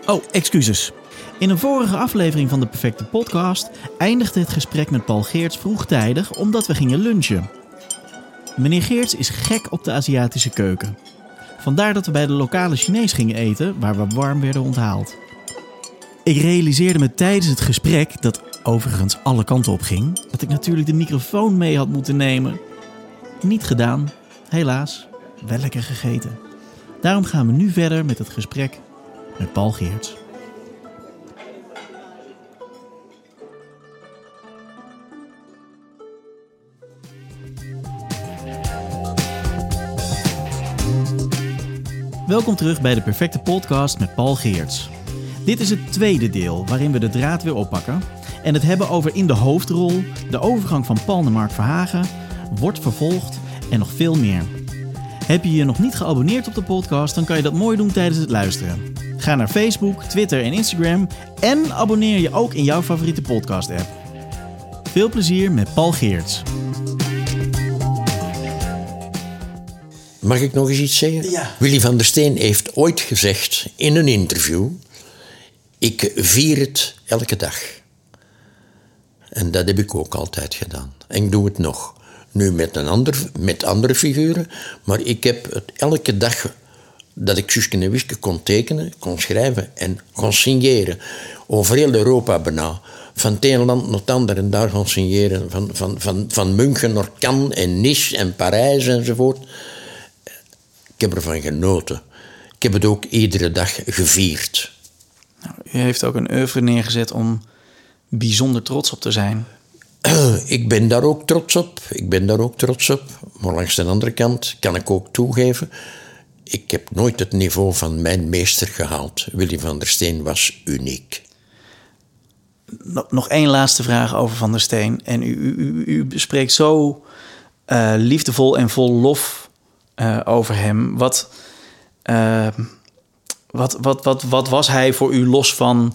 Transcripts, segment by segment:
Oh, excuses. In een vorige aflevering van de Perfecte Podcast eindigde het gesprek met Paul Geerts vroegtijdig omdat we gingen lunchen. Meneer Geerts is gek op de Aziatische keuken. Vandaar dat we bij de lokale Chinees gingen eten, waar we warm werden onthaald. Ik realiseerde me tijdens het gesprek, dat overigens alle kanten op ging, dat ik natuurlijk de microfoon mee had moeten nemen. Niet gedaan. Helaas. Wel lekker gegeten. Daarom gaan we nu verder met het gesprek met Paul Geerts. Welkom terug bij de Perfecte Podcast met Paul Geerts. Dit is het tweede deel waarin we de draad weer oppakken en het hebben over in de hoofdrol, de overgang van Paul naar Mark Verhagen, wordt vervolgd en nog veel meer. Heb je je nog niet geabonneerd op de podcast, dan kan je dat mooi doen tijdens het luisteren. Ga naar Facebook, Twitter en Instagram en abonneer je ook in jouw favoriete podcast-app. Veel plezier met Paul Geerts. Mag ik nog eens iets zeggen? Ja. Willy van der Steen heeft ooit gezegd in een interview: ik vier het elke dag. En dat heb ik ook altijd gedaan. En ik doe het nog. Nu met andere figuren, maar ik heb het elke dag dat ik Suske en Wiske kon tekenen, kon schrijven en kon signeren. Over heel Europa bijna. Van het ene land naar het andere en daar gaan signeren. Van München naar Cannes en Nice en Parijs enzovoort. Ik heb ervan genoten. Ik heb het ook iedere dag gevierd. Nou, u heeft ook een oeuvre neergezet om bijzonder trots op te zijn. Ik ben daar ook trots op. Maar langs de andere kant kan ik ook toegeven, ik heb nooit het niveau van mijn meester gehaald. Willy van der Steen was uniek. Nog één laatste vraag over Van der Steen. En u spreekt zo liefdevol en vol lof over hem. Wat was hij voor u los van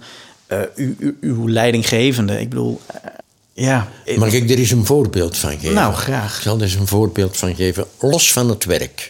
uw leidinggevende? Ik bedoel, ja. Mag ik er eens een voorbeeld van geven? Nou, graag. Ik zal er eens een voorbeeld van geven, los van het werk.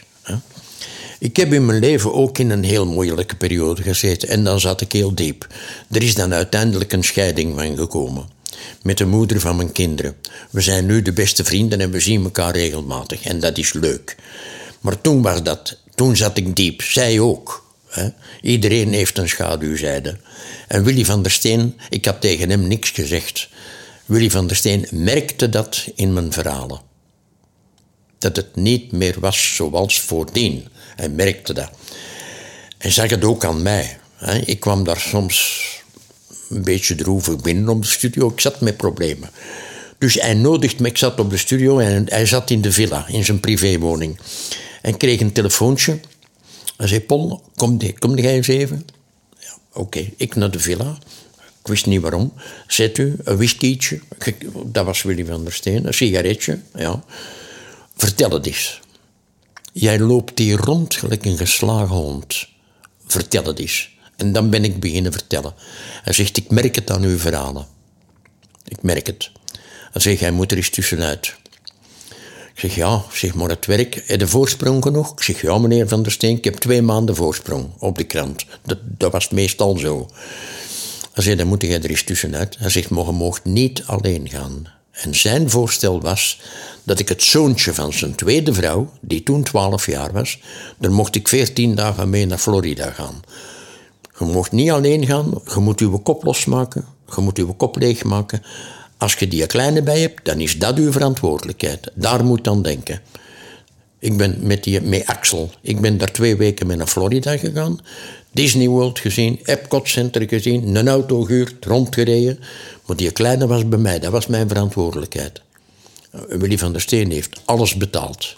Ik heb in mijn leven ook in een heel moeilijke periode gezeten en dan zat ik heel diep. Er is dan uiteindelijk een scheiding van gekomen. Met de moeder van mijn kinderen. We zijn nu de beste vrienden en we zien elkaar regelmatig en dat is leuk. Maar toen zat ik diep, zij ook. Iedereen heeft een schaduwzijde. En Willy van der Steen, ik had tegen hem niks gezegd. Willy van der Steen merkte dat in mijn verhalen. Dat het niet meer was zoals voordien. Hij merkte dat. Hij zag het ook aan mij. Ik kwam daar soms een beetje droevig binnen op de studio. Ik zat met problemen. Dus hij nodigde me, ik zat op de studio en hij zat in de villa, in zijn privéwoning. En kreeg een telefoontje. Hij zei, Paul, kom jij eens even? Ja, oké. Ik naar de villa. Ik wist niet waarom. Zet u, een whiskietje. Dat was Willy van der Steen. Een sigaretje, ja. Vertel het eens. Jij loopt hier rond gelijk een geslagen hond. Vertel het eens. En dan ben ik beginnen vertellen. Hij zegt, ik merk het aan uw verhalen. Ik merk het. Hij zegt, jij moet er eens tussenuit. Ik zeg, ja, zeg maar het werk. Heb je de voorsprong genoeg? Ik zeg, ja meneer Van der Steen, ik heb 2 maanden voorsprong op de krant. Dat was meestal zo. Hij zei, dan moet jij er eens tussenuit. Hij zegt, maar je moogt niet alleen gaan. En zijn voorstel was dat ik het zoontje van zijn tweede vrouw, die toen 12 jaar was, daar mocht ik 14 dagen mee naar Florida gaan. Je mocht niet alleen gaan, je moet je kop losmaken, je moet je kop leegmaken. Als je die kleine bij hebt, dan is dat uw verantwoordelijkheid. Daar moet je aan denken. Ik ben met Axel, ik ben daar 2 weken mee naar Florida gegaan. Disney World gezien, Epcot Center gezien, een auto gehuurd, rondgereden. Maar die kleine was bij mij, dat was mijn verantwoordelijkheid. Willy van der Steen heeft alles betaald.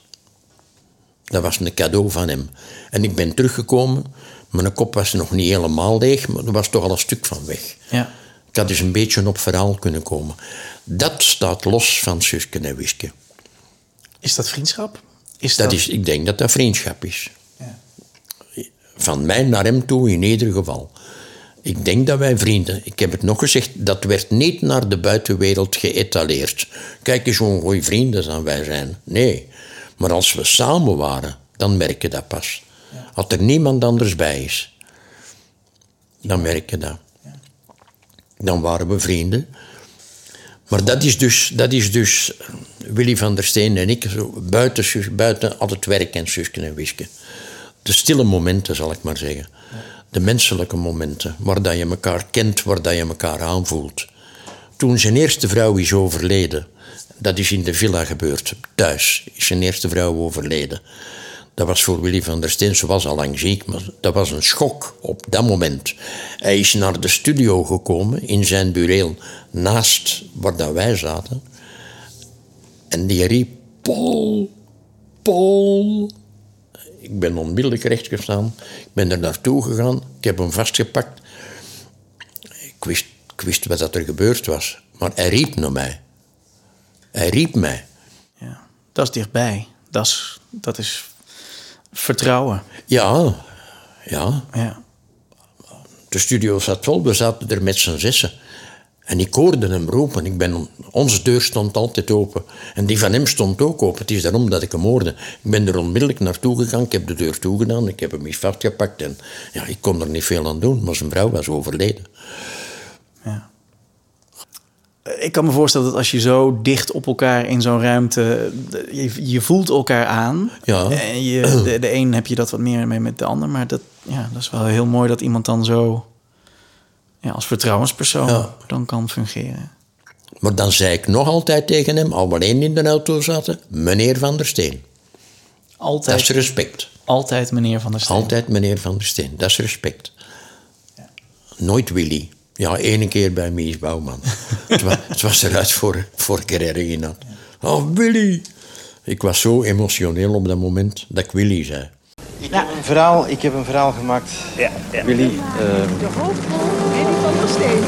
Dat was een cadeau van hem. En ik ben teruggekomen, mijn kop was nog niet helemaal leeg, maar er was toch al een stuk van weg. Ja. Ik had dus een beetje op verhaal kunnen komen. Dat staat los van Suske en Wiske. Is dat vriendschap? Ik denk dat dat vriendschap is. Ja. Van mij naar hem toe in ieder geval. Ik denk dat wij vrienden... Ik heb het nog gezegd, dat werd niet naar de buitenwereld geëtaleerd. Kijk eens hoe goeie vrienden dan wij zijn. Nee. Maar als we samen waren, dan merk je dat pas. Ja. Als er niemand anders bij is. Dan merk je dat. Dan waren we vrienden. Maar dat is dus Willy van der Steen en ik, zo buiten al het werk en Suske en Wiske. De stille momenten, zal ik maar zeggen. De menselijke momenten, waar dat je elkaar kent, waar dat je elkaar aanvoelt. Toen zijn eerste vrouw is overleden, dat is in de villa gebeurd, thuis, is zijn eerste vrouw overleden. Dat was voor Willy van der Steen, ze was al lang ziek, maar dat was een schok op dat moment. Hij is naar de studio gekomen, in zijn bureel, naast waar dat wij zaten. En die riep, Paul. Ik ben onmiddellijk rechtgestaan. Ik ben er naartoe gegaan, ik heb hem vastgepakt. Ik wist wat er gebeurd was, maar hij riep naar mij. Hij riep mij. Ja, dat is dichtbij. Dat is vertrouwen. Ja. Ja. De studio zat vol, we zaten er met z'n zessen. En ik hoorde hem roepen. Onze deur stond altijd open. En die van hem stond ook open. Het is daarom dat ik hem hoorde. Ik ben er onmiddellijk naartoe gegaan. Ik heb de deur toegedaan. Ik heb hem eens vastgepakt. En ja, ik kon er niet veel aan doen. Maar zijn vrouw was overleden. Ja. Ik kan me voorstellen dat als je zo dicht op elkaar in zo'n ruimte... Je voelt elkaar aan. Ja. En de een heb je dat wat meer mee met de ander. Maar dat is wel heel mooi dat iemand dan zo... Ja, als vertrouwenspersoon dan kan fungeren. Maar dan zei ik nog altijd tegen hem, al we alleen in de auto zaten... meneer Van der Steen. Altijd, dat is respect. Altijd meneer Van der Steen. Altijd meneer Van der Steen, dat is respect. Ja. Nooit Willy. Ja, 1 keer bij Mies Bouwman. het was eruit voor ik er erg in had. Ja. Oh, Willy! Ik was zo emotioneel op dat moment dat ik Willy zei. Ik heb een verhaal gemaakt. Ja. Willy. De hoofdrol Willy van der Steen.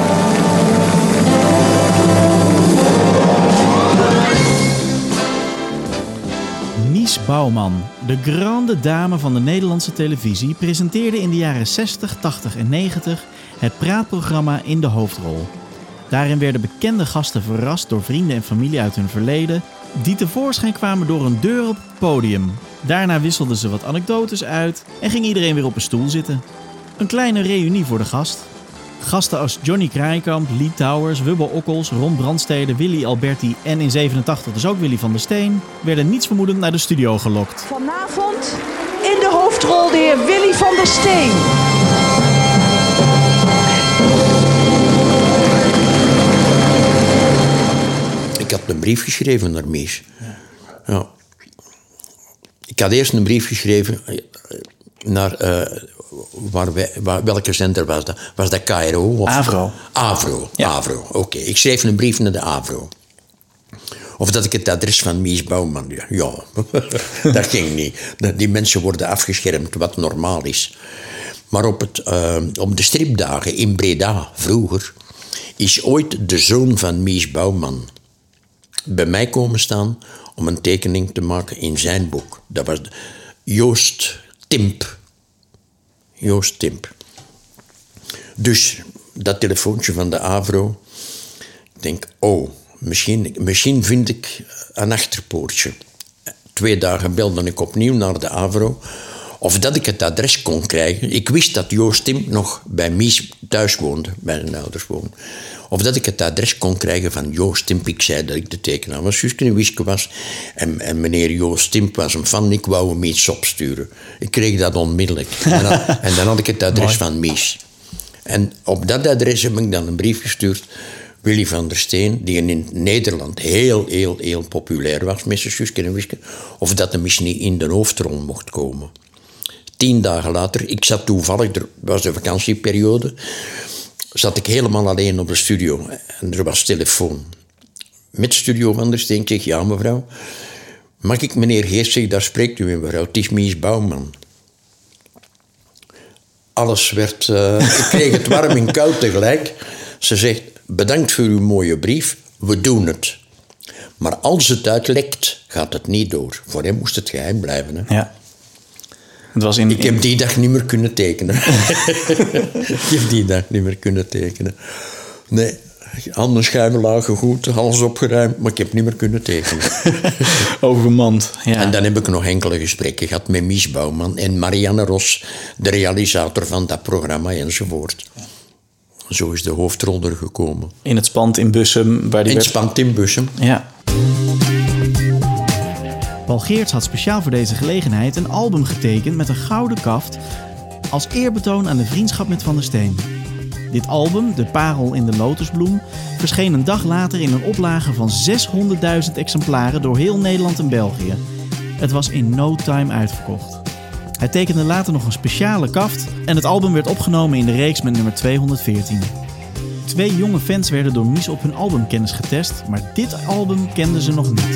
Mies Bouwman, de grande dame van de Nederlandse televisie, presenteerde in de jaren 60, 80 en 90 het praatprogramma In de Hoofdrol. Daarin werden bekende gasten verrast door vrienden en familie uit hun verleden, die tevoorschijn kwamen door een deur op het podium. Daarna wisselden ze wat anekdotes uit en ging iedereen weer op een stoel zitten. Een kleine reunie voor de gast. Gasten als Johnny Kraaikamp, Lee Towers, Wubbe Okkels, Ron Brandstede, Willy Alberti en in 87 dus ook Willy van der Steen werden nietsvermoedend naar de studio gelokt. Vanavond in de hoofdrol de heer Willy van der Steen. Ik had een brief geschreven naar Mies. Ja. Ik had eerst een brief geschreven naar... welke zender was dat? Was dat KRO? Of? Avro. Avro, ja. Avro. Oké. Ik schreef een brief naar de Avro. Of dat ik het adres van Mies Bouwman... Ja, dat ging niet. Die mensen worden afgeschermd, wat normaal is. Maar op de stripdagen in Breda, vroeger... is ooit de zoon van Mies Bouwman... bij mij komen staan om een tekening te maken in zijn boek. Dat was Joost Timp. Joost Timp. Dus dat telefoontje van de Avro. Ik denk, misschien vind ik een achterpoortje. 2 dagen belde ik opnieuw naar de Avro. Of dat ik het adres kon krijgen. Ik wist dat Joost Timp nog bij Mies thuis woonde. Bij zijn ouders woonde. Of dat ik het adres kon krijgen van Joost Timp. Ik zei dat ik de tekenaar van Suske en Wiske was. En meneer Joost Timp was een fan. Ik wou hem iets opsturen. Ik kreeg dat onmiddellijk. En dan had ik het adres van Mies. En op dat adres heb ik dan een brief gestuurd. Willy van der Steen, die in Nederland heel populair was met zijn Suske en Wiske. Of dat hem eens niet in de hoofdrol mocht komen. 10 dagen later, ik zat toevallig, er was de vakantieperiode... zat ik helemaal alleen op de studio. En er was telefoon. Met Studio van der Steen. Ik zeg, ja mevrouw. Mag ik meneer Geest zeggen, daar spreekt u mevrouw. Het is Mies Bouwman. Alles werd... ik kreeg het warm en koud tegelijk. Ze zegt, bedankt voor uw mooie brief. We doen het. Maar als het uitlekt, gaat het niet door. Voor hem moest het geheim blijven. Hè? Ja. Ik heb die dag niet meer kunnen tekenen. Nee, Handen schuimen lagen goed, alles opgeruimd, maar ik heb niet meer kunnen tekenen. Overmand, ja. En dan heb ik nog enkele gesprekken gehad met Mies Bouwman en Marianne Ros, de realisator van dat programma enzovoort. Zo is de hoofdrol er gekomen. In het Spand in Bussum. In het Spand in Bussum. Ja. Paul Geerts had speciaal voor deze gelegenheid een album getekend met een gouden kaft als eerbetoon aan de vriendschap met Van der Steen. Dit album, De Parel in de Lotusbloem, verscheen een dag later in een oplage van 600.000 exemplaren door heel Nederland en België. Het was in no time uitverkocht. Hij tekende later nog een speciale kaft en het album werd opgenomen in de reeks met nummer 214. 2 jonge fans werden door Mies op hun albumkennis getest, maar dit album kenden ze nog niet.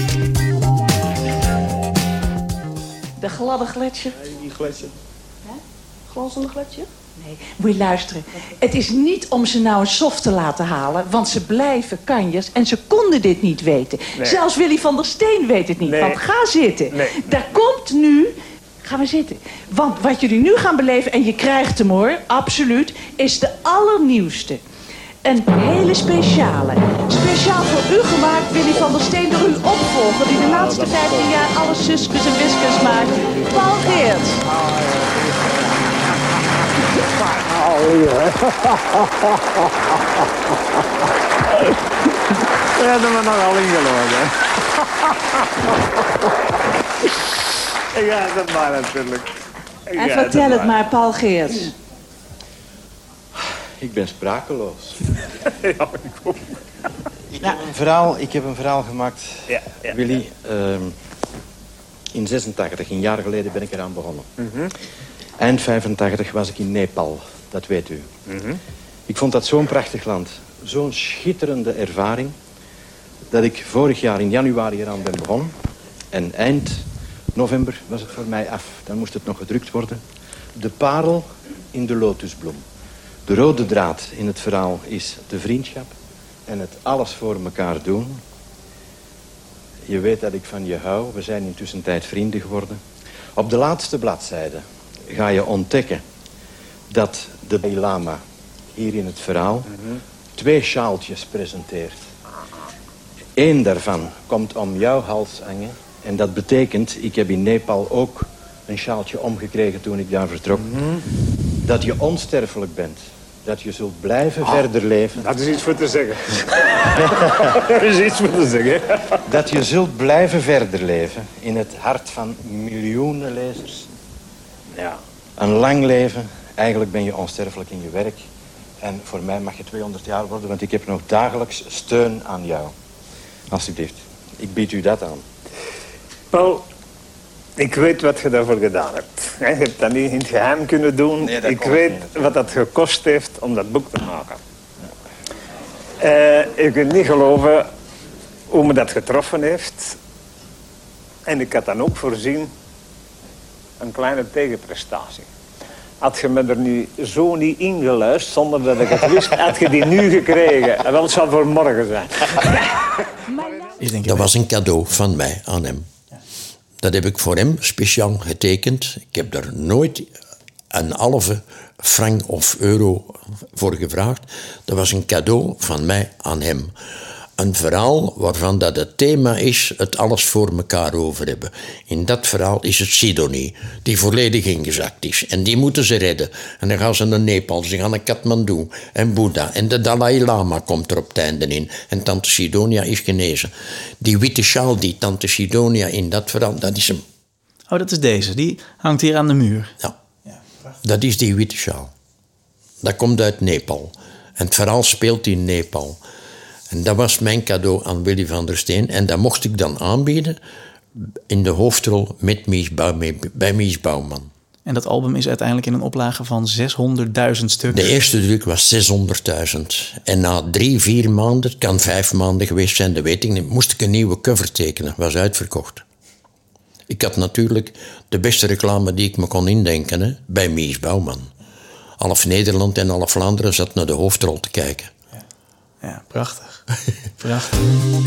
De gladde gletsjer. Nee, die gletsjer. Glanzende gletsjer? Nee, moet je luisteren. Het is niet om ze nou een soft te laten halen, want ze blijven kanjers en ze konden dit niet weten. Nee. Zelfs Willy van der Steen weet het niet, Nee. want ga zitten. Nee. Daar komt nu... Gaan we zitten. Want wat jullie nu gaan beleven, en je krijgt hem hoor, absoluut, is de allernieuwste. Een hele speciale. Speciaal voor u gemaakt, Willy van der Steen, door uw opvolger, die de laatste 15 jaar alle Suskes en Wiskes maakt. Paul Geerts. We hebben me nogal ingelopen. Ja, dat maar natuurlijk. En vertel het maar, Paul Geerts. Ik ben sprakeloos. Ja, ik ook. Ik heb een verhaal gemaakt, Ja, ja. Willy. In 86, een jaar geleden, ben ik eraan begonnen. Eind 85 was ik in Nepal, dat weet u. Ik vond dat zo'n prachtig land. Zo'n schitterende ervaring. Dat ik vorig jaar in januari eraan ben begonnen. En eind november was het voor mij af. Dan moest het nog gedrukt worden. De parel in de lotusbloem. De rode draad in het verhaal is de vriendschap. En het alles voor elkaar doen. Je weet dat ik van je hou. We zijn intussen tijd vrienden geworden. Op de laatste bladzijde ga je ontdekken dat de Dalai Lama hier in het verhaal 2 sjaaltjes presenteert. 1 daarvan komt om jouw hals hangen. En dat betekent, ik heb in Nepal ook een sjaaltje omgekregen toen ik daar vertrok. Dat je onsterfelijk bent. Dat je zult blijven verder leven. Dat is iets voor te zeggen. Dat is iets voor te zeggen. Dat je zult blijven verder leven in het hart van miljoenen lezers. Ja. Een lang leven. Eigenlijk ben je onsterfelijk in je werk. En voor mij mag je 200 jaar worden, want ik heb nog dagelijks steun aan jou. Alsjeblieft. Ik bied u dat aan. Paul, ik weet wat je daarvoor gedaan hebt. Je hebt dat niet in het geheim kunnen doen. Nee, dat ik kon weet niet. wat dat gekost heeft om dat boek te maken. Ik kan niet geloven hoe me dat getroffen heeft. En ik had dan ook voorzien een kleine tegenprestatie. Had je me er nu zo niet ingeluisterd, zonder dat ik het wist, had je die nu gekregen. En wel, het zal voor morgen zijn. Dat was een cadeau van mij aan hem. Dat heb ik voor hem speciaal getekend. Ik heb daar nooit een halve frank of euro voor gevraagd. Dat was een cadeau van mij aan hem. Een verhaal waarvan dat het thema is het alles voor elkaar over hebben. In dat verhaal is het Sidonie, die volledig ingezakt is. En die moeten ze redden. En dan gaan ze naar Nepal, ze gaan naar Kathmandu en Boeddha. En de Dalai Lama komt er op het einde in. En tante Sidonia is genezen. Die witte sjaal die tante Sidonia in dat verhaal, dat is hem. Oh, dat is deze. Die hangt hier aan de muur. Ja, dat is die witte sjaal. Dat komt uit Nepal. En het verhaal speelt in Nepal. En dat was mijn cadeau aan Willy van der Steen. En dat mocht ik dan aanbieden in de hoofdrol met bij Mies Bouwman. En dat album is uiteindelijk in een oplage van 600.000 stuks. De eerste druk was 600.000. En na 3-4 maanden, het kan 5 maanden geweest zijn, dat weet ik niet, moest ik een nieuwe cover tekenen. Was uitverkocht. Ik had natuurlijk de beste reclame die ik me kon indenken, hè, bij Mies Bouwman. Half Nederland en half Vlaanderen zat naar de hoofdrol te kijken. Ja, prachtig. Prachtig.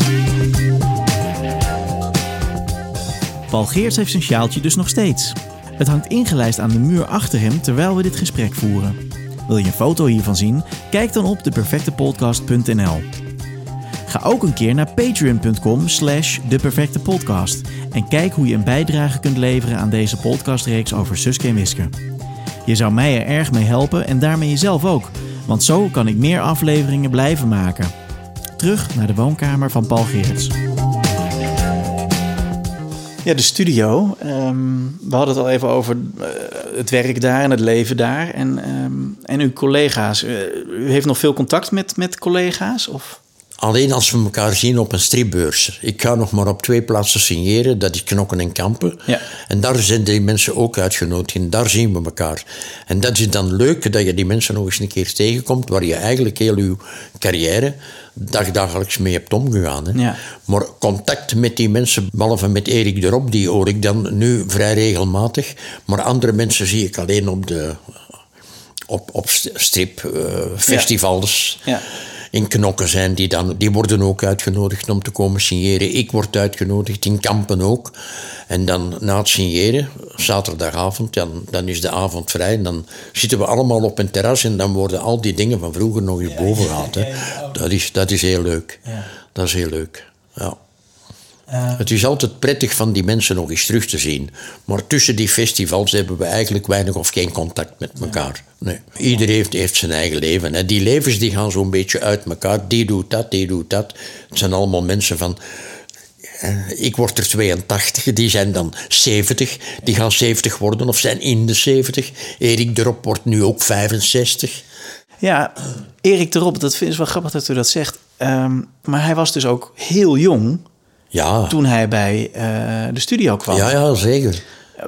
Paul Geerts heeft zijn sjaaltje dus nog steeds. Het hangt ingelijst aan de muur achter hem terwijl we dit gesprek voeren. Wil je een foto hiervan zien? Kijk dan op deperfectepodcast.nl. Ga ook een keer naar patreon.com/deperfectepodcast en kijk hoe je een bijdrage kunt leveren aan deze podcastreeks over Suske en Wiske. Je zou mij er erg mee helpen en daarmee jezelf ook, want zo kan ik meer afleveringen blijven maken. Terug naar de woonkamer van Paul Geerts. Ja, de studio. We hadden het al even over het werk daar en het leven daar. En uw collega's. U heeft nog veel contact met collega's? Of? Alleen als we elkaar zien op een stripbeurs. Ik ga nog maar op 2 plaatsen signeren. Dat is Knokken en Kampen. Ja. En daar zijn die mensen ook uitgenodigd. En daar zien we elkaar. En dat is dan leuk dat je die mensen nog eens een keer tegenkomt. Waar je eigenlijk heel je carrière dagelijks mee hebt omgegaan. Hè. Ja. Maar contact met die mensen, behalve met Erik de Rob, die hoor ik dan nu vrij regelmatig. Maar andere mensen zie ik alleen op stripfestivals. Ja. In Knokken zijn die worden ook uitgenodigd om te komen signeren. Ik word uitgenodigd, in Kampen ook. En dan na het signeren, zaterdagavond, dan is de avond vrij. En dan zitten we allemaal op een terras en dan worden al die dingen van vroeger nog eens boven gehaald. Dat is heel leuk. Ja. Dat is heel leuk, ja. Het is altijd prettig van die mensen nog eens terug te zien. Maar tussen die festivals hebben we eigenlijk weinig of geen contact met elkaar. Nee. Iedereen heeft zijn eigen leven. Hè. Die levens die gaan zo'n beetje uit elkaar. Die doet dat, die doet dat. Het zijn allemaal mensen van... Ik word er 82, die zijn dan 70. Die gaan 70 worden of zijn in de 70. Erik de Rob wordt nu ook 65. Ja, Erik de Rob, dat is wel grappig dat u dat zegt. Maar hij was dus ook heel jong... Ja. Toen hij bij de studio kwam. Ja, zeker.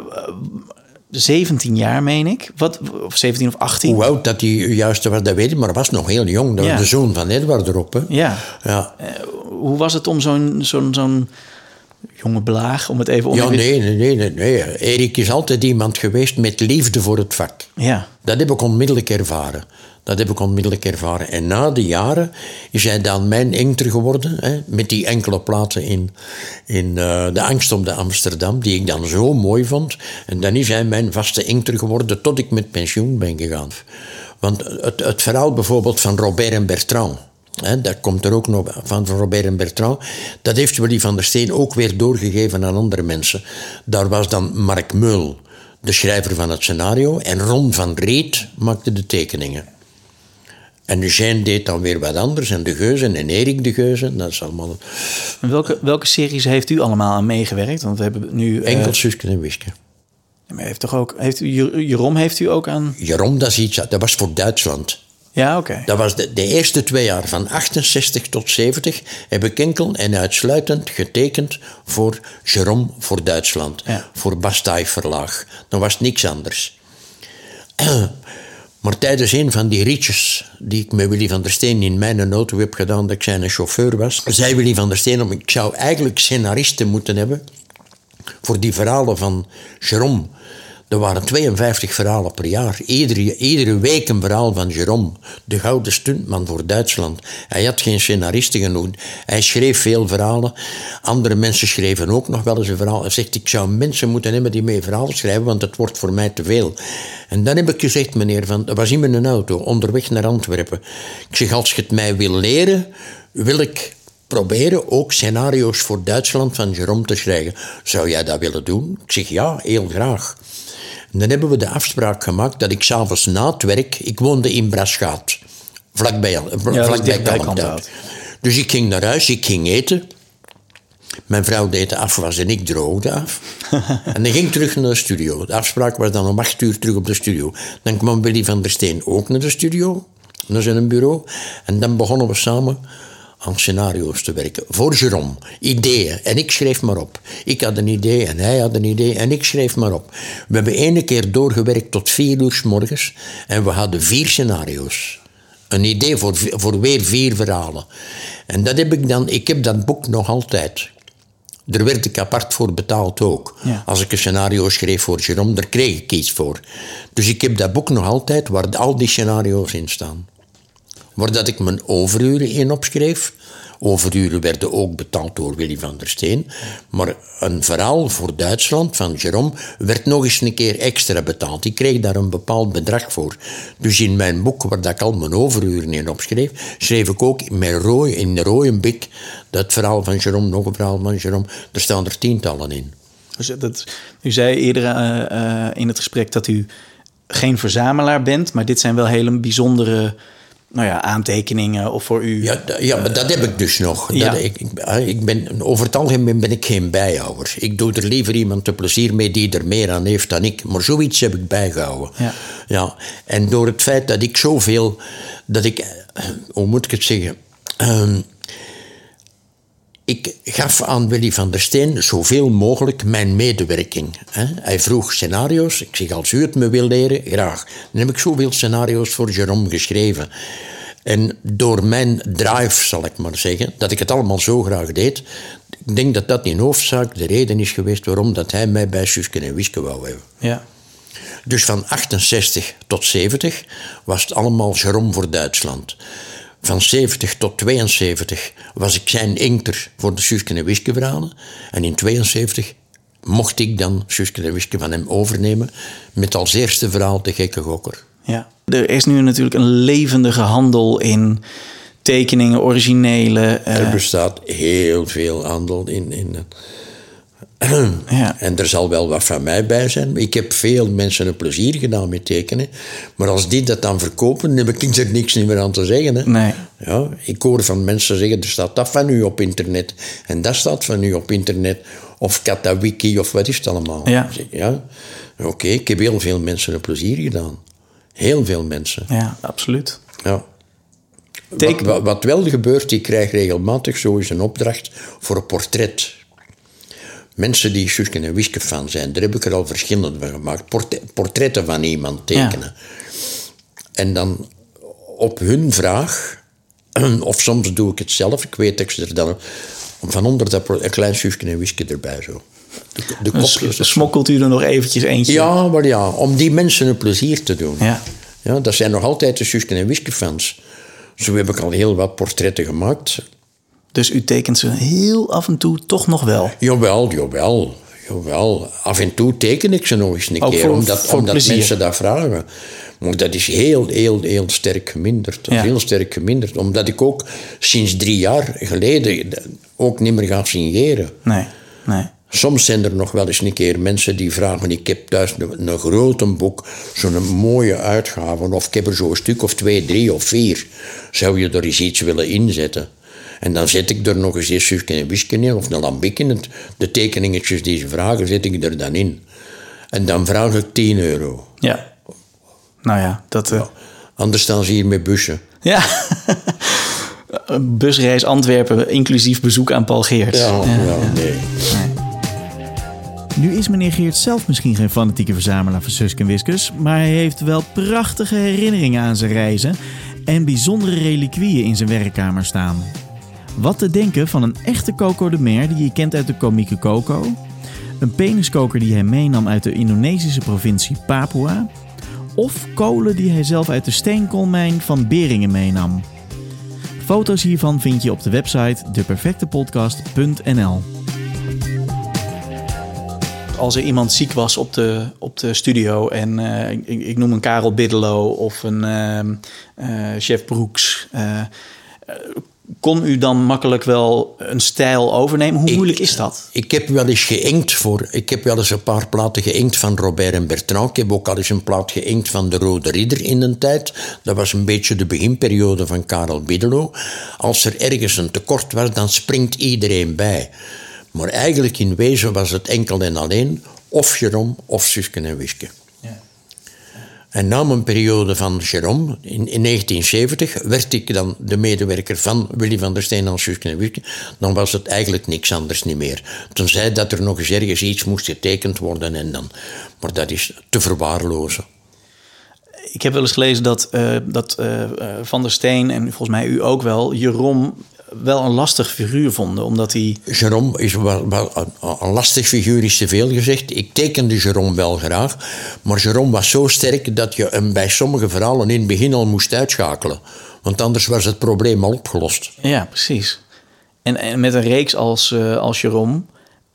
17 jaar, meen ik. Of 17 of 18. Hoe oud dat hij juist was, dat weet ik, maar hij was nog heel jong. Dat was de zoon van Edward erop. Hè? Ja. Hoe was het om zo'n jonge blaag, om het even om... Ja, nee. Erik is altijd iemand geweest met liefde voor het vak. Ja. Dat heb ik onmiddellijk ervaren. En na de jaren is hij dan mijn engter geworden. Hè, met die enkele platen in De Angst op de Amsterdam. Die ik dan zo mooi vond. En dan is hij mijn vaste engter geworden tot ik met pensioen ben gegaan. Want het verhaal bijvoorbeeld van Robert en Bertrand. Hè, dat komt er ook nog van Robert en Bertrand. Dat heeft Willy van der Steen ook weer doorgegeven aan andere mensen. Daar was dan Mark Meul, de schrijver van het scenario. En Ron van Reet maakte de tekeningen. En Eugène deed dan weer wat anders. En de Geuzen en Erik de Geuzen. Dat is allemaal... En welke series heeft u allemaal aan meegewerkt? Want we hebben nu... Enkel Suske en Wiske. Maar Jeroen heeft u ook aan... Jeroen, dat was voor Duitsland. Ja, oké. Dat was de eerste 2 jaar, van 68 tot 70... heb ik enkel en uitsluitend getekend voor Jeroen voor Duitsland. Ja. Voor Bastei Verlaag. Dan was het niks anders. Maar tijdens een van die ritjes die ik met Willy van der Steen in mijn auto heb gedaan, dat ik zijn chauffeur was, zei Willy van der Steen, ik zou eigenlijk scenaristen moeten hebben voor die verhalen van Jérôme. Er waren 52 verhalen per jaar. Iedere week een verhaal van Jérôme, de gouden stuntman voor Duitsland. Hij had geen scenaristen genoeg. Hij schreef veel verhalen. Andere mensen schreven ook nog wel eens een verhaal. Hij zegt, ik zou mensen moeten hebben die mee verhalen schrijven, want het wordt voor mij te veel. En dan heb ik gezegd, meneer, dat was in mijn auto, onderweg naar Antwerpen. Ik zeg, als je het mij wil leren, wil ik proberen ook scenario's voor Duitsland van Jérôme te schrijven. Zou jij dat willen doen? Ik zeg, ja, heel graag. En dan hebben we de afspraak gemaakt dat ik 's avonds na het werk... Ik woonde in Braschaat, vlakbij Kalmthout. Dus ik ging naar huis, ik ging eten. Mijn vrouw deed de afwas en ik droogde af. En dan ging ik terug naar de studio. De afspraak was dan om 8 uur terug op de studio. Dan kwam Willy van der Steen ook naar de studio, naar zijn bureau. En dan begonnen we samen aan scenario's te werken. Voor Jérôme. Ideeën. En ik schreef maar op. Ik had een idee en hij had een idee en ik schreef maar op. We hebben 1 keer doorgewerkt tot 4 uur 's morgens. En we hadden 4 scenario's. Een idee voor weer 4 verhalen. En dat heb ik heb dat boek nog altijd. Daar werd ik apart voor betaald ook. Ja. Als ik een scenario schreef voor Jérôme, daar kreeg ik iets voor. Dus ik heb dat boek nog altijd waar al die scenario's in staan. Waar dat ik mijn overuren in opschreef, overuren werden ook betaald door Willy van der Steen. Maar een verhaal voor Duitsland van Jérôme werd nog eens een keer extra betaald. Ik kreeg daar een bepaald bedrag voor. Dus in mijn boek, waar ik al mijn overuren in opschreef, schreef ik ook in rode bik dat verhaal van Jérôme, nog een verhaal van Jérôme. Er staan er tientallen in. Dus u zei eerder in het gesprek dat u geen verzamelaar bent, maar dit zijn wel hele bijzondere aantekeningen of voor u. Ja, maar dat heb ik dus nog. Ja. Over het algemeen ben ik geen bijhouwer. Ik doe er liever iemand te plezier mee die er meer aan heeft dan ik. Maar zoiets heb ik bijgehouden. Ja. En door het feit dat ik zoveel, hoe moet ik het zeggen? Ik gaf aan Willy van der Steen zoveel mogelijk mijn medewerking. Hij vroeg scenario's. Ik zeg, als u het me wil leren, graag. Dan heb ik zoveel scenario's voor Jérôme geschreven. En door mijn drive, zal ik maar zeggen, dat ik het allemaal zo graag deed, ik denk dat dat in hoofdzaak de reden is geweest waarom dat hij mij bij Suske en Wiske wou hebben. Ja. Dus van 68 tot 70 was het allemaal Jérôme voor Duitsland. Van 70 tot 72 was ik zijn inkter voor de Suske en Wiske verhalen. En in 72 mocht ik dan Suske en Wiske van hem overnemen met als eerste verhaal De Gekke Gokker. Ja. Er is nu natuurlijk een levendige handel in tekeningen, originele. Er bestaat heel veel handel in. Ja. En er zal wel wat van mij bij zijn. Ik heb veel mensen een plezier gedaan met tekenen. Maar als die dat dan verkopen, dan heb ik er niks meer aan te zeggen. Hè. Nee. Ja, ik hoor van mensen zeggen, er staat dat van u op internet. En dat staat van u op internet. Of Katawiki, of wat is het allemaal. Ja. Oké, ik heb heel veel mensen een plezier gedaan. Heel veel mensen. Ja, absoluut. Ja. Wat wel gebeurt, ik krijg regelmatig zo eens een opdracht voor een portret. Mensen die Suske en Wiske fan zijn, daar heb ik er al verschillende van gemaakt. Portretten van iemand tekenen. Ja. En dan op hun vraag, of soms doe ik het zelf, ik weet dat ik er dan van onder dat een klein Suske en Wiske erbij zo. De kopjes. Dus smokkelt u er nog eventjes eentje? Ja, maar ja, om die mensen een plezier te doen. Ja. Ja, dat zijn nog altijd de Suske en Wiske fans. Zo heb ik al heel wat portretten gemaakt. Dus u tekent ze heel af en toe toch nog wel? Jawel. Af en toe teken ik ze nog eens een keer, omdat mensen dat vragen. Maar dat is heel sterk geminderd. Ja. Heel sterk geminderd. Omdat ik ook sinds 3 jaar geleden ook niet meer ga signeren. Nee. Soms zijn er nog wel eens een keer mensen die vragen, ik heb thuis een grote boek, zo'n mooie uitgave, of ik heb er zo'n stuk of 2, 3 of 4. Zou je er eens iets willen inzetten? En dan zet ik er nog eens een Suske en Wiske in, of een Lambiek in. De tekeningetjes die ze vragen, zet ik er dan in. En dan vraag ik €10. Ja. Nou ja, dat... Ja. Anders staan ze hier met bussen. Ja. Een busreis Antwerpen, inclusief bezoek aan Paul Geerts. Nee. Nu is meneer Geerts zelf misschien geen fanatieke verzamelaar van Suske en Wiskes, maar hij heeft wel prachtige herinneringen aan zijn reizen en bijzondere reliquieën in zijn werkkamer staan. Wat te denken van een echte Coco de Mer die je kent uit de komieke Coco, een peniskoker die hij meenam uit de Indonesische provincie Papua, of kolen die hij zelf uit de steenkoolmijn van Beringen meenam. Foto's hiervan vind je op de website deperfectepodcast.nl. Als er iemand ziek was op de studio en ik noem een Karel Biddelo of een chef Broeks, kon u dan makkelijk wel een stijl overnemen? Hoe moeilijk is dat? Ik heb wel eens een paar platen geïnkt van Robert en Bertrand. Ik heb ook al eens een plaat geïnkt van De Rode Ridder in een tijd. Dat was een beetje de beginperiode van Karel Biddelo. Als er ergens een tekort was, dan springt iedereen bij. Maar eigenlijk in wezen was het enkel en alleen of Jérôme of Suske en Wiske. Ja. En na mijn periode van Jérôme, in 1970, werd ik dan de medewerker van Willy van der Steen als Suske en Wiske. Dan was het eigenlijk niks anders niet meer. Tenzij dat er nog eens ergens iets moest getekend worden en dan. Maar dat is te verwaarlozen. Ik heb wel eens gelezen dat Van der Steen en volgens mij u ook wel, Jérôme wel een lastig figuur vonden, omdat hij... Jérôme is wel een lastig figuur, is te veel gezegd. Ik tekende Jérôme wel graag, maar Jérôme was zo sterk dat je hem bij sommige verhalen in het begin al moest uitschakelen. Want anders was het probleem al opgelost. Ja, precies. En met een reeks als Jérôme...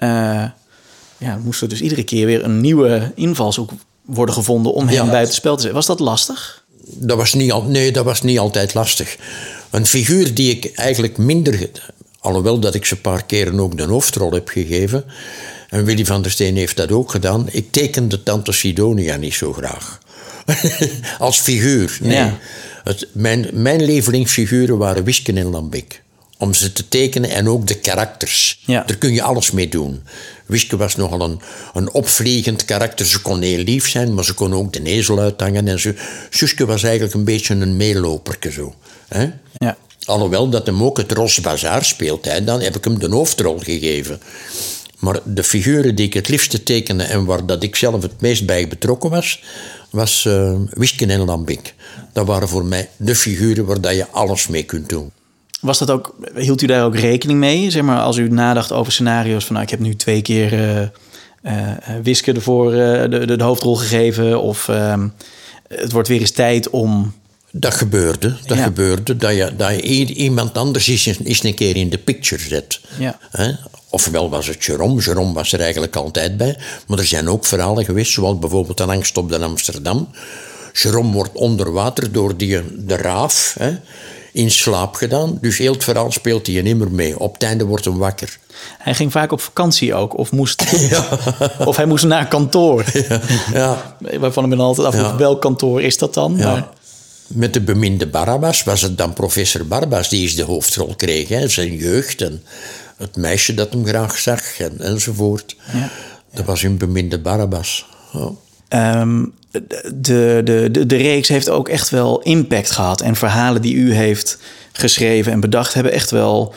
moest er dus iedere keer weer een nieuwe invalshoek worden gevonden... om hem buitenspel te zetten. Was dat lastig? Dat was niet altijd lastig. Een figuur die ik eigenlijk minder... Alhoewel dat ik ze een paar keren ook de hoofdrol heb gegeven... en Willy van der Steen heeft dat ook gedaan... ik tekende Tante Sidonia niet zo graag. Als figuur, nee. Ja. Mijn lievelingsfiguren waren Wisken en Lambiek. Om ze te tekenen en ook de karakters. Ja. Daar kun je alles mee doen. Wiske was nogal een opvliegend karakter. Ze kon heel lief zijn, maar ze kon ook de ezel uithangen. En Suske was eigenlijk een beetje een meeloperke zo. Hè? Ja. Alhoewel dat hem ook het Ros Bazaar speelt. Hè? Dan heb ik hem de hoofdrol gegeven. Maar de figuren die ik het liefste tekende... en waar dat ik zelf het meest bij betrokken was Wisken en Lambiek. Dat waren voor mij de figuren waar dat je alles mee kunt doen. Hield u daar ook rekening mee? Zeg maar, als u nadacht over scenario's van... ik heb nu 2 keer Wiske ervoor de hoofdrol gegeven... of het wordt weer eens tijd om... Dat gebeurde. Dat je iemand anders eens een keer in de picture zet. Ja. Ofwel was het Jérôme. Jérôme was er eigenlijk altijd bij. Maar er zijn ook verhalen geweest, zoals bijvoorbeeld Een Angst op de Amsterdam. Jérôme wordt onder water door de raaf... in slaap gedaan. Dus heel het verhaal speelt hij niet meer mee. Op het einde wordt hij wakker. Hij ging vaak op vakantie ook. Of of hij moest naar kantoor. Ja. Waarvan ik me altijd afvroeg, welk kantoor is dat dan? Ja. Maar... Met de beminde Barabbas was het dan professor Barabbas die eens de hoofdrol kreeg. Hè. Zijn jeugd en het meisje dat hem graag zag enzovoort. Ja. Dat was een beminde Barabbas. Ja. De reeks heeft ook echt wel impact gehad. En verhalen die u heeft geschreven en bedacht... hebben echt wel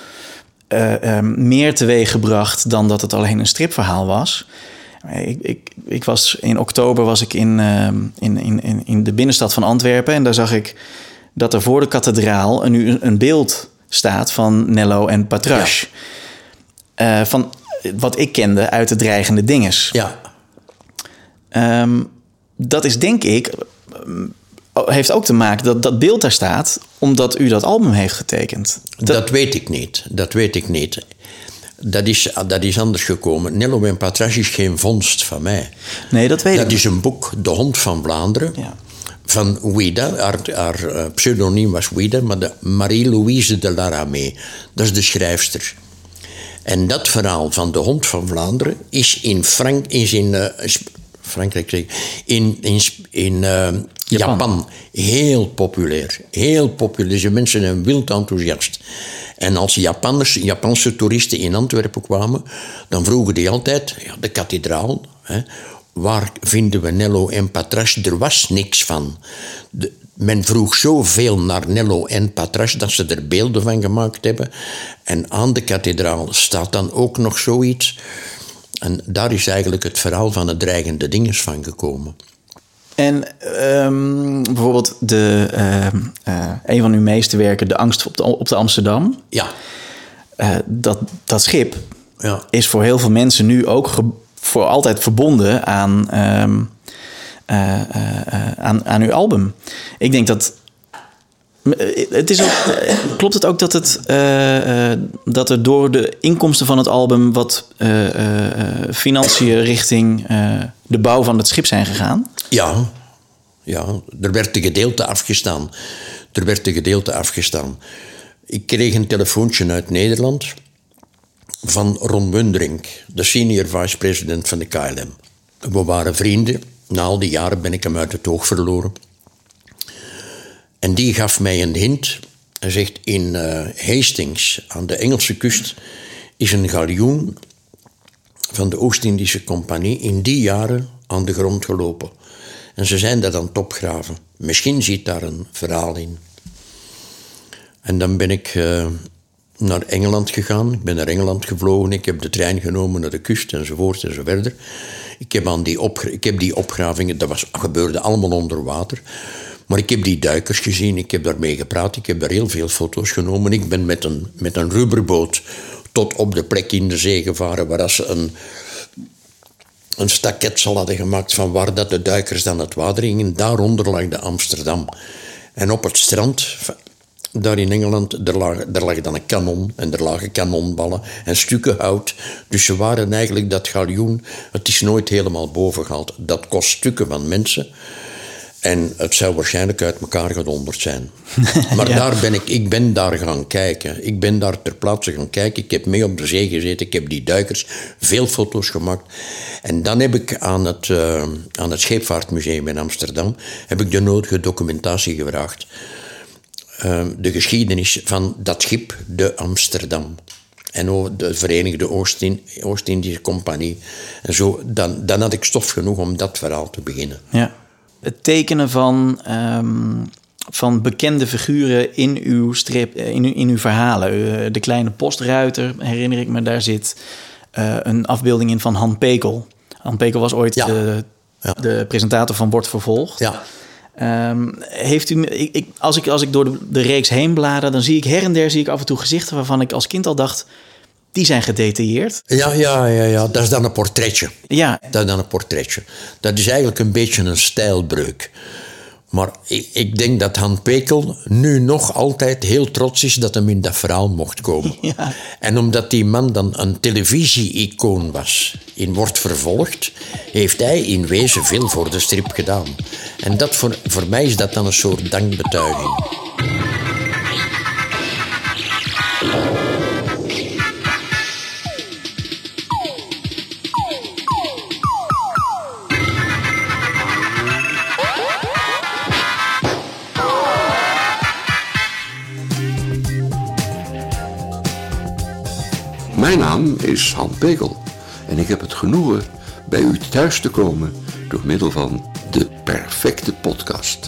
meer teweeg gebracht... dan dat het alleen een stripverhaal was. In oktober was ik in de binnenstad van Antwerpen... en daar zag ik dat er voor de kathedraal een beeld staat... van Nello en Patrache. Ja. Van wat ik kende uit de Dreigende Dinges. Ja. Dat is denk ik... heeft ook te maken dat beeld daar staat... omdat u dat album heeft getekend. Dat weet ik niet. Dat is anders gekomen. Nello en Patrache is geen vondst van mij. Nee, dat weet ik. Dat is een boek, De Hond van Vlaanderen... Ja. Van Ouida. Haar pseudoniem was Ouida... maar de Marie-Louise de Laramée. Dat is de schrijfster. En dat verhaal van De Hond van Vlaanderen... is in Japan heel populair. Heel populair. De mensen zijn wild enthousiast. En als Japanse toeristen in Antwerpen kwamen... dan vroegen die altijd, de kathedraal... waar vinden we Nello en Patrache? Er was niks van. Men vroeg zoveel naar Nello en Patrache... dat ze er beelden van gemaakt hebben. En aan de kathedraal staat dan ook nog zoiets... En daar is eigenlijk het verhaal van het Dreigende Dinges van gekomen. En bijvoorbeeld een van uw meeste werken... De Angst op de Amsterdam. Ja. Dat schip is voor heel veel mensen nu ook voor altijd verbonden aan uw album. Ik denk dat... Het is ook, klopt het ook dat er door de inkomsten van het album... wat financiën richting de bouw van het schip zijn gegaan? Ja, er werd een gedeelte afgestaan. Ik kreeg een telefoontje uit Nederland... van Ron Wundering, de senior vice-president van de KLM. We waren vrienden. Na al die jaren ben ik hem uit het oog verloren... En die gaf mij een hint. Hij zegt, in Hastings, aan de Engelse kust... is een galjoen van de Oost-Indische Compagnie... in die jaren aan de grond gelopen. En ze zijn dat aan het opgraven. Misschien zit daar een verhaal in. En dan ben ik naar Engeland gegaan. Ik ben naar Engeland gevlogen. Ik heb de trein genomen naar de kust enzovoort en zo verder. Ik heb die opgravingen... Dat gebeurde allemaal onder water... Maar ik heb die duikers gezien, ik heb daarmee gepraat, ik heb daar heel veel foto's genomen. Ik ben met een rubberboot tot op de plek in de zee gevaren... waar ze een staketsel hadden gemaakt van waar dat de duikers dan het water gingen. Daaronder lag de Amsterdam. En op het strand daar in Engeland, er lag dan een kanon en er lagen kanonballen en stukken hout. Dus ze waren eigenlijk dat galjoen, het is nooit helemaal boven gehaald. Dat kost stukken van mensen. En het zou waarschijnlijk uit elkaar gedonderd zijn. Maar ja. Ik ben daar gaan kijken. Ik ben daar ter plaatse gaan kijken. Ik heb mee op de zee gezeten. Ik heb die duikers veel foto's gemaakt. En dan heb ik aan het Scheepvaartmuseum in Amsterdam heb ik de nodige documentatie gevraagd. De geschiedenis van dat schip, de Amsterdam. En de Verenigde Oost-Indische Compagnie. En zo, dan had ik stof genoeg om dat verhaal te beginnen. Ja. Het tekenen van bekende figuren in uw strip, in uw verhalen. De Kleine Postruiter, herinner ik me, daar zit een afbeelding in van Han Pekel. Han Pekel was ooit de presentator van Wordt Vervolgd. Ja. Heeft u, als ik door de reeks heen blader, dan zie ik her en der af en toe gezichten waarvan ik als kind al dacht, die zijn gedetailleerd. Ja. Dat is dan een portretje. Ja. Dat is dan een portretje. Dat is eigenlijk een beetje een stijlbreuk. Maar ik denk dat Han Pekel nu nog altijd heel trots is dat hem in dat verhaal mocht komen. Ja. En omdat die man dan een televisie-icoon was in Wordt Vervolgd, heeft hij in wezen veel voor de strip gedaan. En dat voor mij is dat dan een soort dankbetuiging. Mijn naam is Han Pekel en ik heb het genoegen bij u thuis te komen door middel van de perfecte podcast.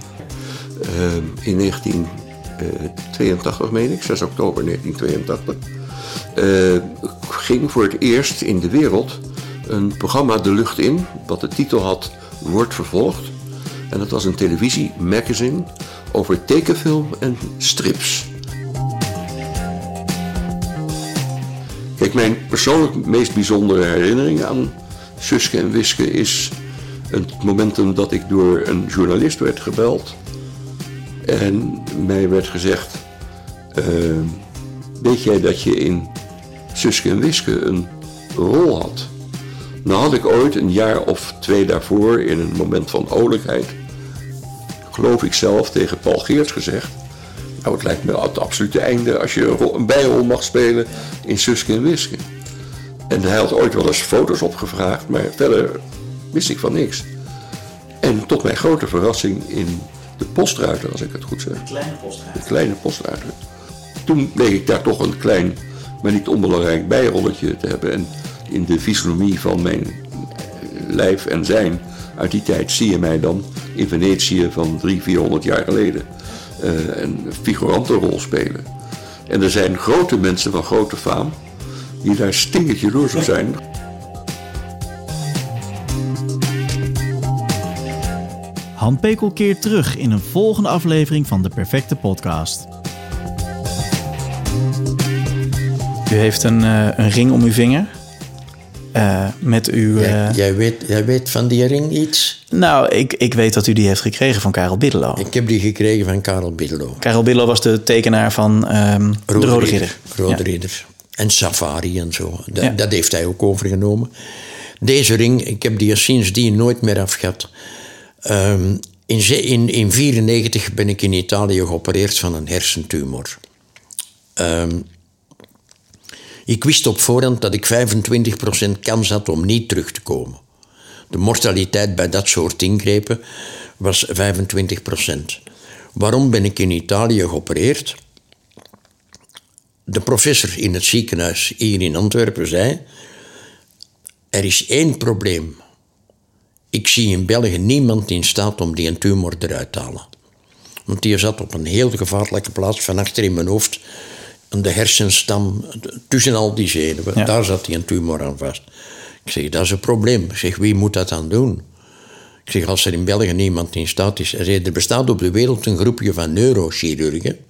In 1982, meen ik, 6 oktober 1982, ging voor het eerst in de wereld een programma de lucht in, wat de titel had Wordt Vervolgd. En dat was een televisiemagazine over tekenfilm en strips. Kijk, mijn persoonlijk meest bijzondere herinnering aan Suske en Wiske is het momentum dat ik door een journalist werd gebeld. En mij werd gezegd, weet jij dat je in Suske en Wiske een rol had? Nou had ik ooit een jaar of 2 daarvoor in een moment van olijkheid, geloof ik zelf, tegen Paul Geerts gezegd, nou, het lijkt me het absolute einde als je een bijrol mag spelen in Suske en Wiske. En hij had ooit wel eens foto's opgevraagd, maar verder wist ik van niks. En tot mijn grote verrassing in de Postruiter, als ik het goed zeg. De Kleine Postruiter. Toen bleek ik daar toch een klein, maar niet onbelangrijk bijrolletje te hebben. En in de fysionomie van mijn lijf en zijn uit die tijd zie je mij dan in Venetië van 300-400 jaar geleden een figurantenrol spelen. En er zijn grote mensen van grote faam die daar stinkertje door zou zijn. Han Pekel keert terug in een volgende aflevering van de Perfecte Podcast. U heeft een ring om uw vinger. Met uw... Jij weet van die ring iets? Nou, ik weet dat u die heeft gekregen van Karel Biddelo. Ik heb die gekregen van Karel Biddelo. Karel Biddelo was de tekenaar van de Rode Ridder. Rode Ridder. En Safari en zo. Dat heeft hij ook overgenomen. Deze ring, ik heb die sindsdien nooit meer afgehad. In 1994 ben ik in Italië geopereerd van een hersentumor. Ik wist op voorhand dat ik 25% kans had om niet terug te komen. De mortaliteit bij dat soort ingrepen was 25%. Waarom ben ik in Italië geopereerd? De professor in het ziekenhuis hier in Antwerpen zei, er is 1 probleem. Ik zie in België niemand in staat om die een tumor eruit te halen. Want die zat op een heel gevaarlijke plaats van achter in mijn hoofd, aan de hersenstam, tussen al die zenuwen. Ja. Daar zat hij een tumor aan vast. Ik zeg, dat is een probleem. Ik zeg, wie moet dat dan doen? Ik zeg, als er in België niemand in staat is. Hij zei, er bestaat op de wereld een groepje van neurochirurgen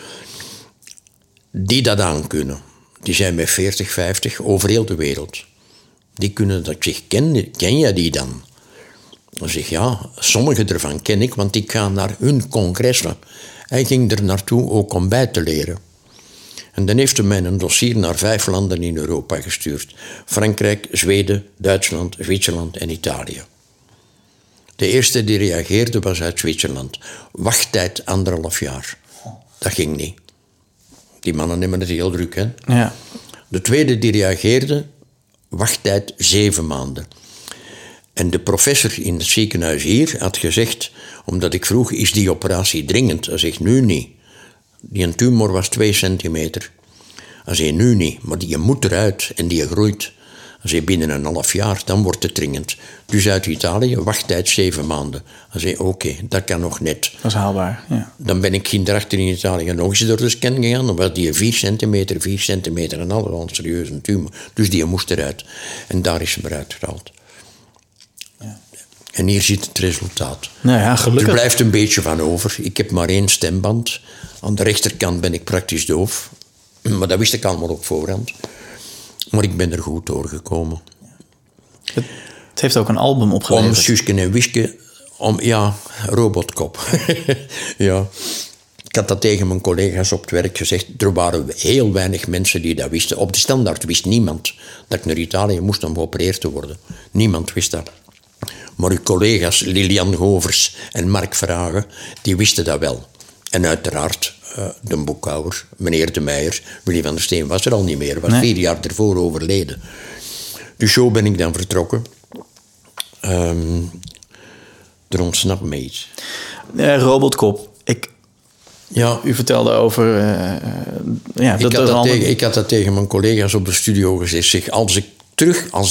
die dat aankunnen. Die zijn met 40, 50 over heel de wereld. Die kunnen dat. Ik zeg, ken jij die dan? Dan zeg ik, ja, sommige ervan ken ik, want ik ga naar hun congressen. Hij ging er naartoe ook om bij te leren. En dan heeft hij mij een dossier naar 5 landen in Europa gestuurd. Frankrijk, Zweden, Duitsland, Zwitserland en Italië. De eerste die reageerde was uit Zwitserland. Wachttijd 1,5 jaar. Dat ging niet. Die mannen nemen het heel druk, hè? Ja. De tweede die reageerde, wachttijd 7 maanden. En de professor in het ziekenhuis hier had gezegd, omdat ik vroeg, is die operatie dringend? Hij zegt, nu niet. Die tumor was 2 centimeter. Hij zei, nu niet, maar die moet eruit en die groeit. Hij zei, binnen 1,5 jaar, dan wordt het dringend. Dus uit Italië, wachttijd 7 maanden. Hij zei, oké, dat kan nog net. Dat is haalbaar, ja. Dan ben ik daarachter in Italië nog eens door de scan gegaan. Dan was die 4 centimeter en al een serieuze tumor. Dus die moest eruit. En daar is hem eruit gehaald. Ja. En hier zit het resultaat. Nou ja, gelukkig. Er blijft een beetje van over. Ik heb maar 1 stemband. Aan de rechterkant ben ik praktisch doof. Maar dat wist ik allemaal op voorhand. Maar ik ben er goed doorgekomen. Het heeft ook een album opgeleverd. Om Suske en Wiske, Robotkop. Ja. Ik had dat tegen mijn collega's op het werk gezegd. Er waren heel weinig mensen die dat wisten. Op de Standaard wist niemand dat ik naar Italië moest om geopereerd te worden. Niemand wist dat. Maar uw collega's Lilian Govers en Mark Verhagen, die wisten dat wel. En uiteraard de boekhouder, meneer De Meijer. Willy van der Steen was er al niet meer. Was 4 jaar ervoor overleden. Dus zo ben ik dan vertrokken. Er ontsnapt me iets. Robotkop. U vertelde over... Ik had dat tegen mijn collega's op de studio gezegd. Zeg, als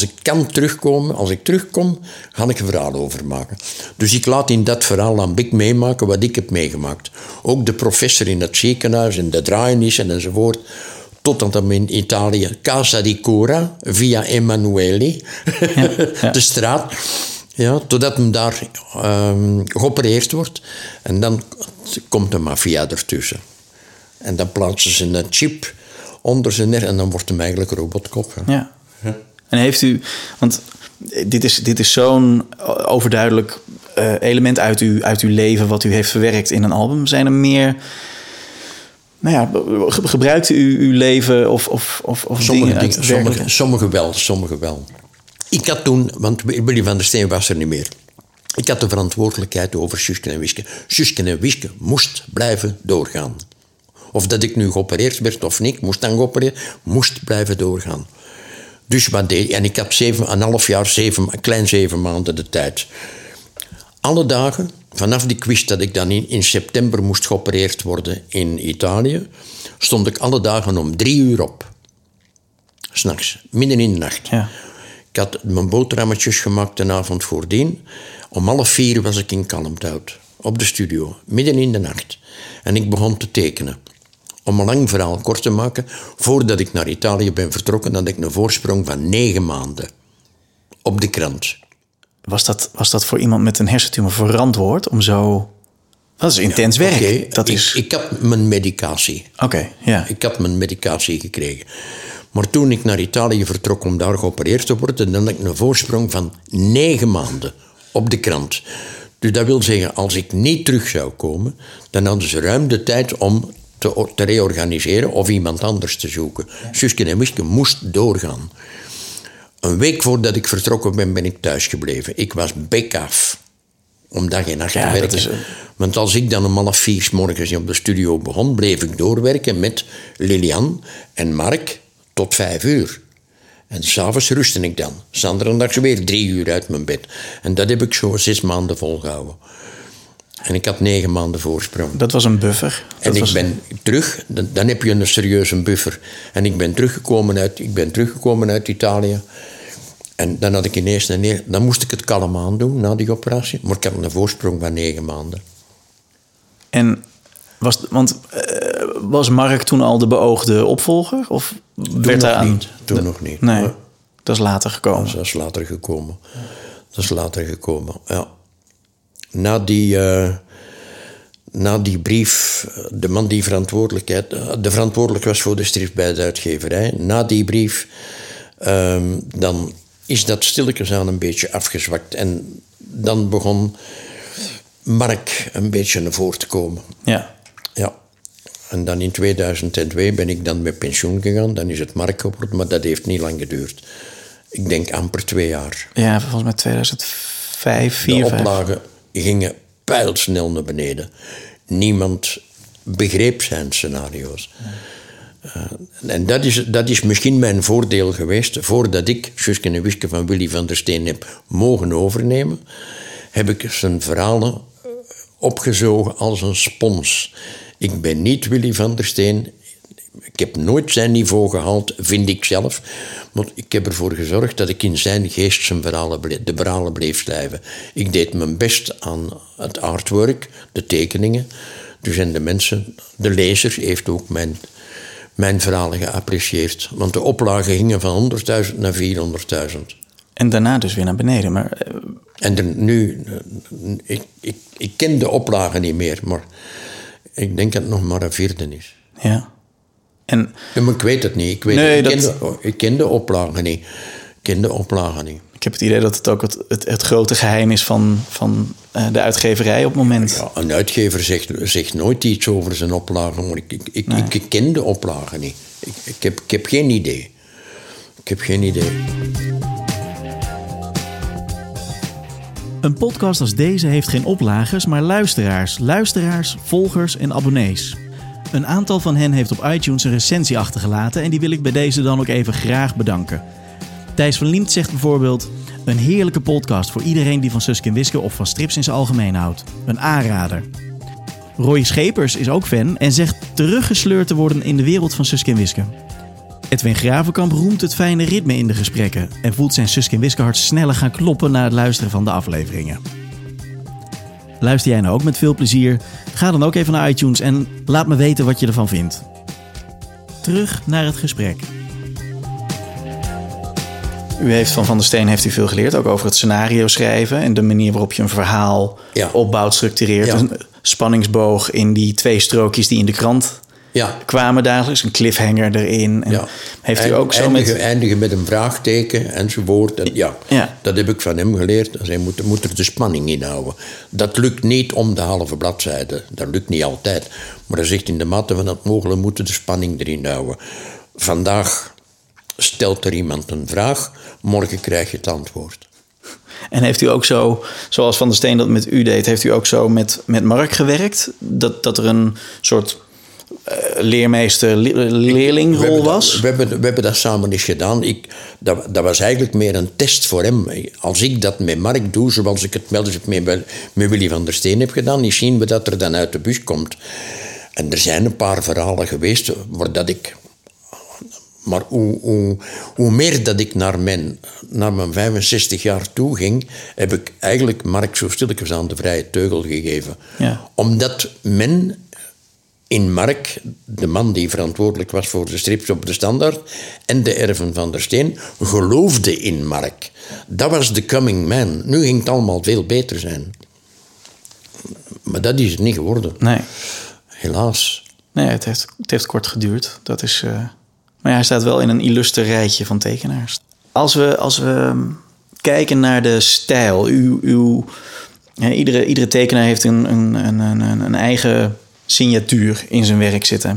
ik terugkom, ga ik een verhaal over maken. Dus ik laat in dat verhaal aan Bik meemaken wat ik heb meegemaakt. Ook de professor in het ziekenhuis en de draaienissen enzovoort. Totdat hem in Italië, Casa di Cura, via Emanuele, de straat... Ja, totdat hem daar geopereerd wordt. En dan komt de maffia ertussen. En dan plaatsen ze een chip onder zijn ner en dan wordt hem eigenlijk Robotkop. Hè. Ja. En heeft u... Want dit is zo'n overduidelijk element uit uw leven... wat u heeft verwerkt in een album. Zijn er meer... Nou ja, gebruikt u uw leven of sommige wel. Ik had toen, want Willy van der Steen was er niet meer. Ik had de verantwoordelijkheid over Suske en Wiske. Suske en Wiske moest blijven doorgaan. Of dat ik nu geopereerd werd of niet, moest dan geopereerd, moest blijven doorgaan. Dus wat deed ik? En ik had 7,5 jaar, 7 maanden de tijd. Alle dagen, vanaf ik wist dat ik dan in september moest geopereerd worden in Italië, stond ik alle dagen om 3 uur op. 's Nachts, midden in de nacht. Ja. Ik had mijn boterhammetjes gemaakt de avond voordien. Om 3:30 was ik in Kalmthout, op de studio, midden in de nacht. En ik begon te tekenen. Om een lang verhaal kort te maken, voordat ik naar Italië ben vertrokken, had ik een voorsprong van 9 maanden. Op de krant. Was dat voor iemand met een hersentumor verantwoord om zo... Dat is intens werk. Okay. Ik had mijn medicatie. Oké, ja. Ik had mijn medicatie gekregen. Maar toen ik naar Italië vertrok om daar geopereerd te worden, dan had ik een voorsprong van 9 maanden op de krant. Dus dat wil zeggen, als ik niet terug zou komen, dan hadden ze ruim de tijd om te reorganiseren of iemand anders te zoeken. Ja. Suske en Wiske moest doorgaan. Een week voordat ik vertrokken ben ik thuis gebleven. Ik was bek af om dag en nacht te werken. Want als ik dan om 3:30 's morgens op de studio begon, bleef ik doorwerken met Lilian en Mark tot 5 uur. En s'avonds rustte ik dan. Zaterdags weer 3 uur uit mijn bed. En dat heb ik zo 6 maanden volgehouden. En ik had 9 maanden voorsprong. Dat was een buffer. Ik ben terug, dan heb je een serieuze buffer. En ik ben teruggekomen uit Italië. En dan had ik ineens dan moest ik het kalm aandoen na die operatie. Maar ik had een voorsprong van 9 maanden. En was Mark toen al de beoogde opvolger? Of werd hij aan... Toen nog niet. Nee, dat is later gekomen. Dat is later gekomen. Ja. Na die brief, de man die verantwoordelijk was voor de strip bij de uitgeverij, na die brief, dan is dat stilletjes aan een beetje afgezwakt. En dan begon Mark een beetje naar voren te komen. Ja. Ja. En dan in 2002 ben ik dan met pensioen gegaan. Dan is het Mark geworden, maar dat heeft niet lang geduurd. Ik denk amper 2 jaar. Ja, volgens mij 2005, 2004. De oplagen gingen pijlsnel naar beneden. Niemand begreep zijn scenario's. En dat is misschien mijn voordeel geweest. Voordat ik Suske en Wiske van Willy van der Steen heb mogen overnemen, heb ik zijn verhalen opgezogen als een spons. Ik ben niet Willy van der Steen. Ik heb nooit zijn niveau gehaald, vind ik zelf. Maar ik heb ervoor gezorgd dat ik in zijn geest zijn de verhalen bleef schrijven. Ik deed mijn best aan het artwork, de tekeningen. Dus en de mensen, de lezer, heeft ook mijn verhalen geapprecieerd. Want de oplagen gingen van 100.000 naar 400.000. En daarna dus weer naar beneden. Maar... En nu, ik ken de oplagen niet meer, maar ik denk dat het nog maar een vierde is. Ja. Ja, maar ik weet het niet. Ik ken de oplagen niet. Ik heb het idee dat het ook het grote geheim is van de uitgeverij op het moment. Ja, een uitgever zegt nooit iets over zijn oplagen, maar ik ken de oplagen niet. Ik heb geen idee. Een podcast als deze heeft geen oplagers, maar luisteraars, volgers en abonnees. Een aantal van hen heeft op iTunes een recensie achtergelaten en die wil ik bij deze dan ook even graag bedanken. Thijs van Liemt zegt bijvoorbeeld: een heerlijke podcast voor iedereen die van Suske en Wiske of van strips in zijn algemeen houdt. Een aanrader. Roy Schepers is ook fan en zegt teruggesleurd te worden in de wereld van Suske en Wiske. Edwin Gravenkamp roemt het fijne ritme in de gesprekken en voelt zijn Suske en Wiske hart sneller gaan kloppen na het luisteren van de afleveringen. Luister jij nou ook met veel plezier? Ga dan ook even naar iTunes en laat me weten wat je ervan vindt. Terug naar het gesprek. U heeft van der Steen heeft u veel geleerd, ook over het scenario schrijven en de manier waarop je een verhaal opbouwt, structureert. Ja. Een spanningsboog in die 2 strookjes die in de krant kwamen dagelijks, een cliffhanger erin. En heeft u ook zo eindigen met een vraagteken enzovoort. En dat heb ik van hem geleerd. Hij moet er de spanning in houden. Dat lukt niet om de halve bladzijde. Dat lukt niet altijd. Maar hij zegt in de mate van het mogelijke moeten de spanning erin houden. Vandaag stelt er iemand een vraag, morgen krijg je het antwoord. En heeft u ook zo, zoals Van der Steen dat met u deed, heeft u ook zo met Mark gewerkt? Dat er een soort leermeester-leerlingrol was? We hebben dat samen eens gedaan. Dat was eigenlijk meer een test voor hem. Als ik dat met Mark doe, zoals ik het wel eens met Willy van der Steen heb gedaan, zien we dat er dan uit de bus komt. En er zijn een paar verhalen geweest waar dat ik... Maar hoe meer dat ik naar mijn 65 jaar toe ging, heb ik eigenlijk Mark zo stilletjes aan de vrije teugel gegeven. Ja. Omdat men in Mark, de man die verantwoordelijk was voor de strips op de Standaard en de erven van der Steen, geloofde in Mark. Dat was de coming man. Nu ging het allemaal veel beter zijn. Maar dat is het niet geworden. Nee. Helaas. Nee, het heeft kort geduurd. Dat is... Maar hij staat wel in een illuster rijtje van tekenaars. Als we kijken naar de stijl. Iedere tekenaar heeft een eigen signatuur in zijn werk zitten.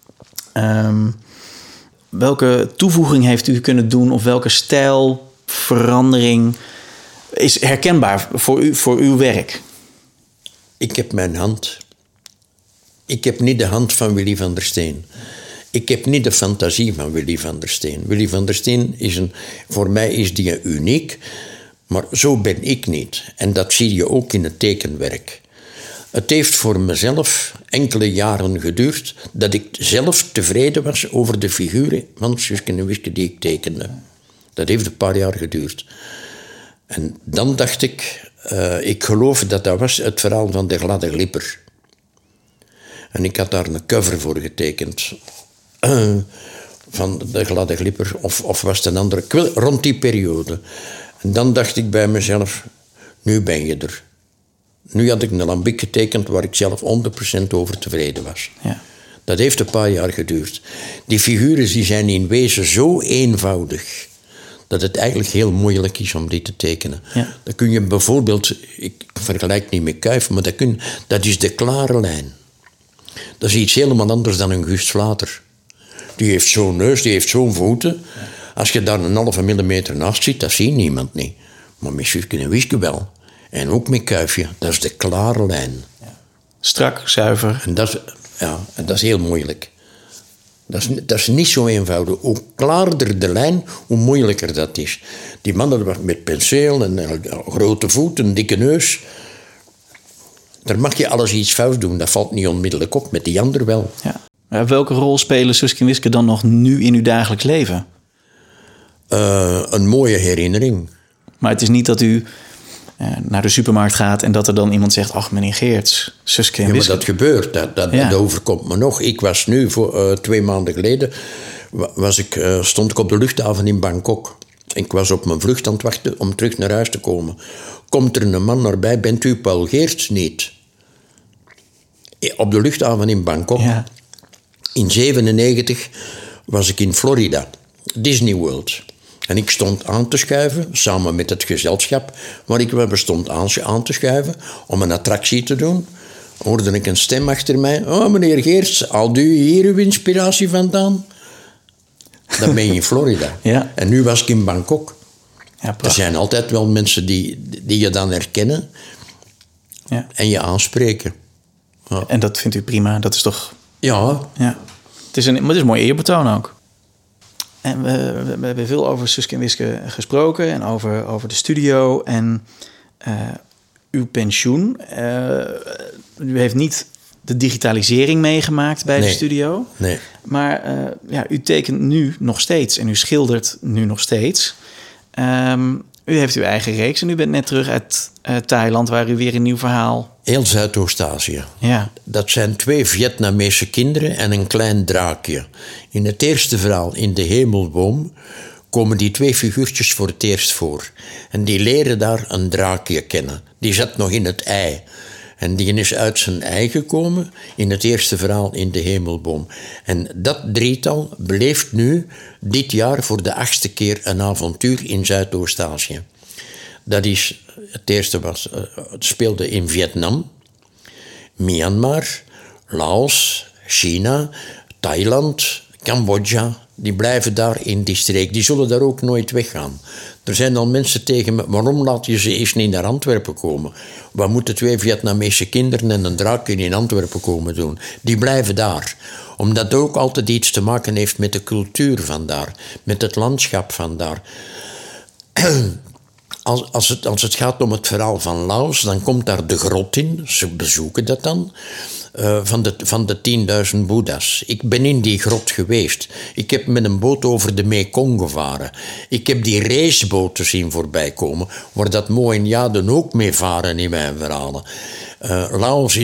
Welke toevoeging heeft u kunnen doen? Of welke stijlverandering is herkenbaar voor uw werk? Ik heb mijn hand. Ik heb niet de hand van Willy van der Steen. Ik heb niet de fantasie van Willy van der Steen. Willy van der Steen voor mij is die uniek, maar zo ben ik niet. En dat zie je ook in het tekenwerk. Het heeft voor mezelf enkele jaren geduurd dat ik zelf tevreden was over de figuren van Suske en Wiske die ik tekende. Dat heeft een paar jaar geduurd. En dan dacht ik geloof dat was het verhaal van de Gladde Glipper. En ik had daar een cover voor getekend. Van de Gladde Glipper, of was het een andere, rond die periode. En dan dacht ik bij mezelf, nu ben je er. Nu had ik een lambiek getekend waar ik zelf 100% over tevreden was. Ja. Dat heeft een paar jaar geduurd. Die figuren die zijn in wezen zo eenvoudig dat het eigenlijk heel moeilijk is om die te tekenen. Ja. Dan kun je bijvoorbeeld, ik vergelijk niet met Kuif, maar dat is de klare lijn. Dat is iets helemaal anders dan een Gust Vlater. Die heeft zo'n neus, die heeft zo'n voeten. Als je daar een halve millimeter naast zit, dat ziet niemand niet. Maar met Suske en Wiske wel. En ook met Kuifje, dat is de klare lijn. Strak, zuiver. En dat is heel moeilijk. Dat is niet zo eenvoudig. Hoe klaarder de lijn, hoe moeilijker dat is. Die mannen met penseel en grote voet, een dikke neus. Daar mag je alles iets fout doen. Dat valt niet onmiddellijk op, met die ander wel. Ja. Maar welke rol spelen Suske en Wiske dan nog nu in uw dagelijks leven? Een mooie herinnering. Maar het is niet dat u naar de supermarkt gaat en dat er dan iemand zegt... ach, meneer Geerts, Suske en Ja, Wiske. maar dat gebeurt. Dat overkomt me nog. Ik was nu, 2 maanden geleden... stond ik op de luchthaven in Bangkok. Ik was op mijn vlucht aan het wachten om terug naar huis te komen. Komt er een man naar bij, bent u Paul Geerts? Niet. Op de luchthaven in Bangkok. Ja. In 1997 was ik in Florida. Disney World. En ik stond aan te schuiven, samen met het gezelschap waar ik stond aan te schuiven, om een attractie te doen. Hoorde ik een stem achter mij. Oh, meneer Geerts, haalt u hier uw inspiratie vandaan? Dan ben je in Florida. Ja. En nu was ik in Bangkok. Ja, er zijn altijd wel mensen die je dan herkennen en je aanspreken. Ja. En dat vindt u prima, dat is toch... Ja. Het is een mooi eerbetoon ook. En we hebben veel over Suske en Wiske gesproken en over de studio en uw pensioen. U heeft niet de digitalisering meegemaakt bij de studio. Nee. Maar u tekent nu nog steeds en u schildert nu nog steeds. U heeft uw eigen reeks en u bent net terug uit Thailand, waar u weer een nieuw verhaal... Heel Zuidoost-Azië. Ja. Dat zijn 2 Vietnamese kinderen en een klein draakje. In het eerste verhaal, in de Hemelboom, komen die 2 figuurtjes voor het eerst voor. En die leren daar een draakje kennen. Die zat nog in het ei. En die is uit zijn ei gekomen in het eerste verhaal in de Hemelboom. En dat drietal beleeft nu dit jaar voor de 8e keer een avontuur in Zuidoost-Azië. Dat is, het eerste het speelde in Vietnam, Myanmar, Laos, China, Thailand, Cambodja. Die blijven daar in die streek. Die zullen daar ook nooit weggaan. Er zijn al mensen tegen me, waarom laat je ze eens niet naar Antwerpen komen? Wat moeten 2 Vietnamese kinderen en een draakje in Antwerpen komen doen? Die blijven daar. Omdat het ook altijd iets te maken heeft met de cultuur van daar. Met het landschap van daar. Als het gaat om het verhaal van Laos, dan komt daar de grot in. Ze bezoeken dat dan. Van de 10.000 boeddha's. Ik ben in die grot geweest. Ik heb met een boot over de Mekong gevaren. Ik heb die raceboten zien voorbij komen, waar dat Mohenjaden ook mee varen in mijn verhalen. Laos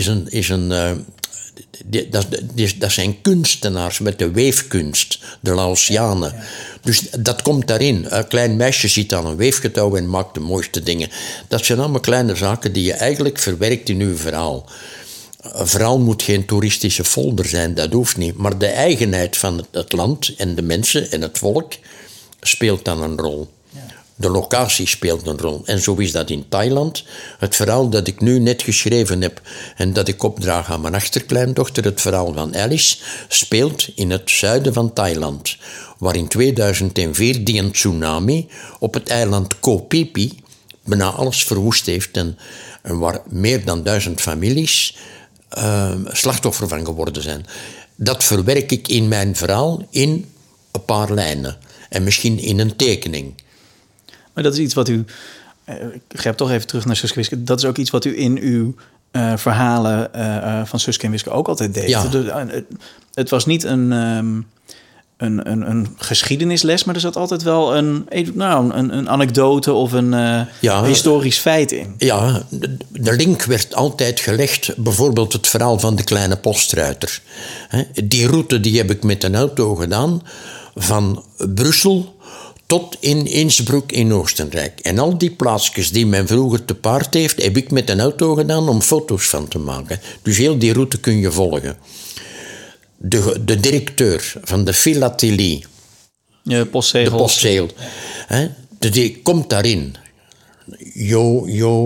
dat zijn kunstenaars met de weefkunst, de Laotianen. Dus dat komt daarin. Een klein meisje zit aan een weefgetouw en maakt de mooiste dingen. Dat zijn allemaal kleine zaken die je eigenlijk verwerkt in uw verhaal. Een verhaal moet geen toeristische folder zijn, dat hoeft niet. Maar de eigenheid van het land en de mensen en het volk speelt dan een rol. De locatie speelt een rol. En zo is dat in Thailand. Het verhaal dat ik nu net geschreven heb en dat ik opdraag aan mijn achterkleindochter, het verhaal van Alice, speelt in het zuiden van Thailand. Waar in 2004 die een tsunami op het eiland Koh Phi Phi bijna alles verwoest heeft en waar meer dan 1000 families slachtoffer van geworden zijn. Dat verwerk ik in mijn verhaal in een paar lijnen. En misschien in een tekening. Maar dat is iets wat u... Ik grijp toch even terug naar Suske en Wiske. Dat is ook iets wat u in uw verhalen van Suske en Wiske ook altijd deed. Ja. Het was niet een geschiedenisles, maar er zat altijd wel een anekdote of een historisch feit in. Ja, de link werd altijd gelegd. Bijvoorbeeld het verhaal van de kleine postruiter. Die route die heb ik met een auto gedaan van Brussel tot in Innsbruck in Oostenrijk. En al die plaatsjes die men vroeger te paard heeft, heb ik met een auto gedaan om foto's van te maken. Dus heel die route kun je volgen. De directeur van de filatelie, de postzegel, die komt daarin.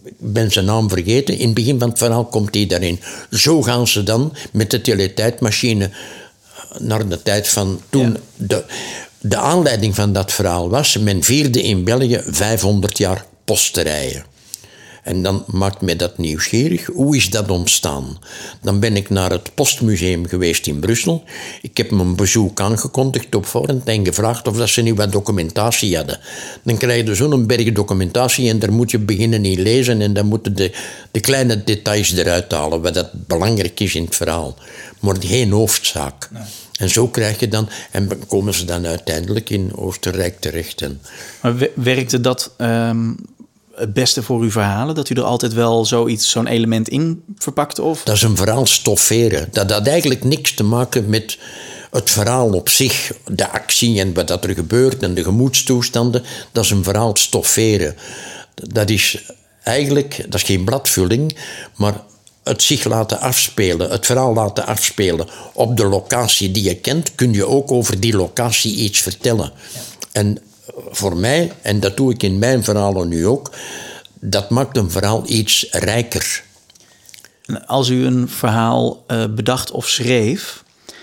Ik ben zijn naam vergeten. In het begin van het verhaal komt hij daarin. Zo gaan ze dan met de teletijdmachine naar de tijd van toen. Ja. De aanleiding van dat verhaal was, men vierde in België 500 jaar posterijen. En dan maakt mij dat nieuwsgierig. Hoe is dat ontstaan? Dan ben ik naar het Postmuseum geweest in Brussel. Ik heb mijn bezoek aangekondigd op voorhand en gevraagd of dat ze nu wat documentatie hadden. Dan krijg je zo'n berg documentatie en daar moet je beginnen in lezen en dan moeten de kleine details eruit halen, wat dat belangrijk is in het verhaal. Maar geen hoofdzaak. Nee. En zo krijg je dan, en komen ze dan uiteindelijk in Oostenrijk terecht. Maar werkte dat het beste voor uw verhalen? Dat u er altijd wel zo'n element in verpakte? Of? Dat is een verhaal stofferen. Dat had eigenlijk niks te maken met het verhaal op zich. De actie en wat er gebeurt en de gemoedstoestanden. Dat is een verhaal stofferen. Dat is eigenlijk, dat is geen bladvulling, maar het zich laten afspelen, het verhaal laten afspelen op de locatie die je kent, kun je ook over die locatie iets vertellen. Ja. En voor mij, en dat doe ik in mijn verhalen nu ook, dat maakt een verhaal iets rijker. Als u een verhaal bedacht of schreef,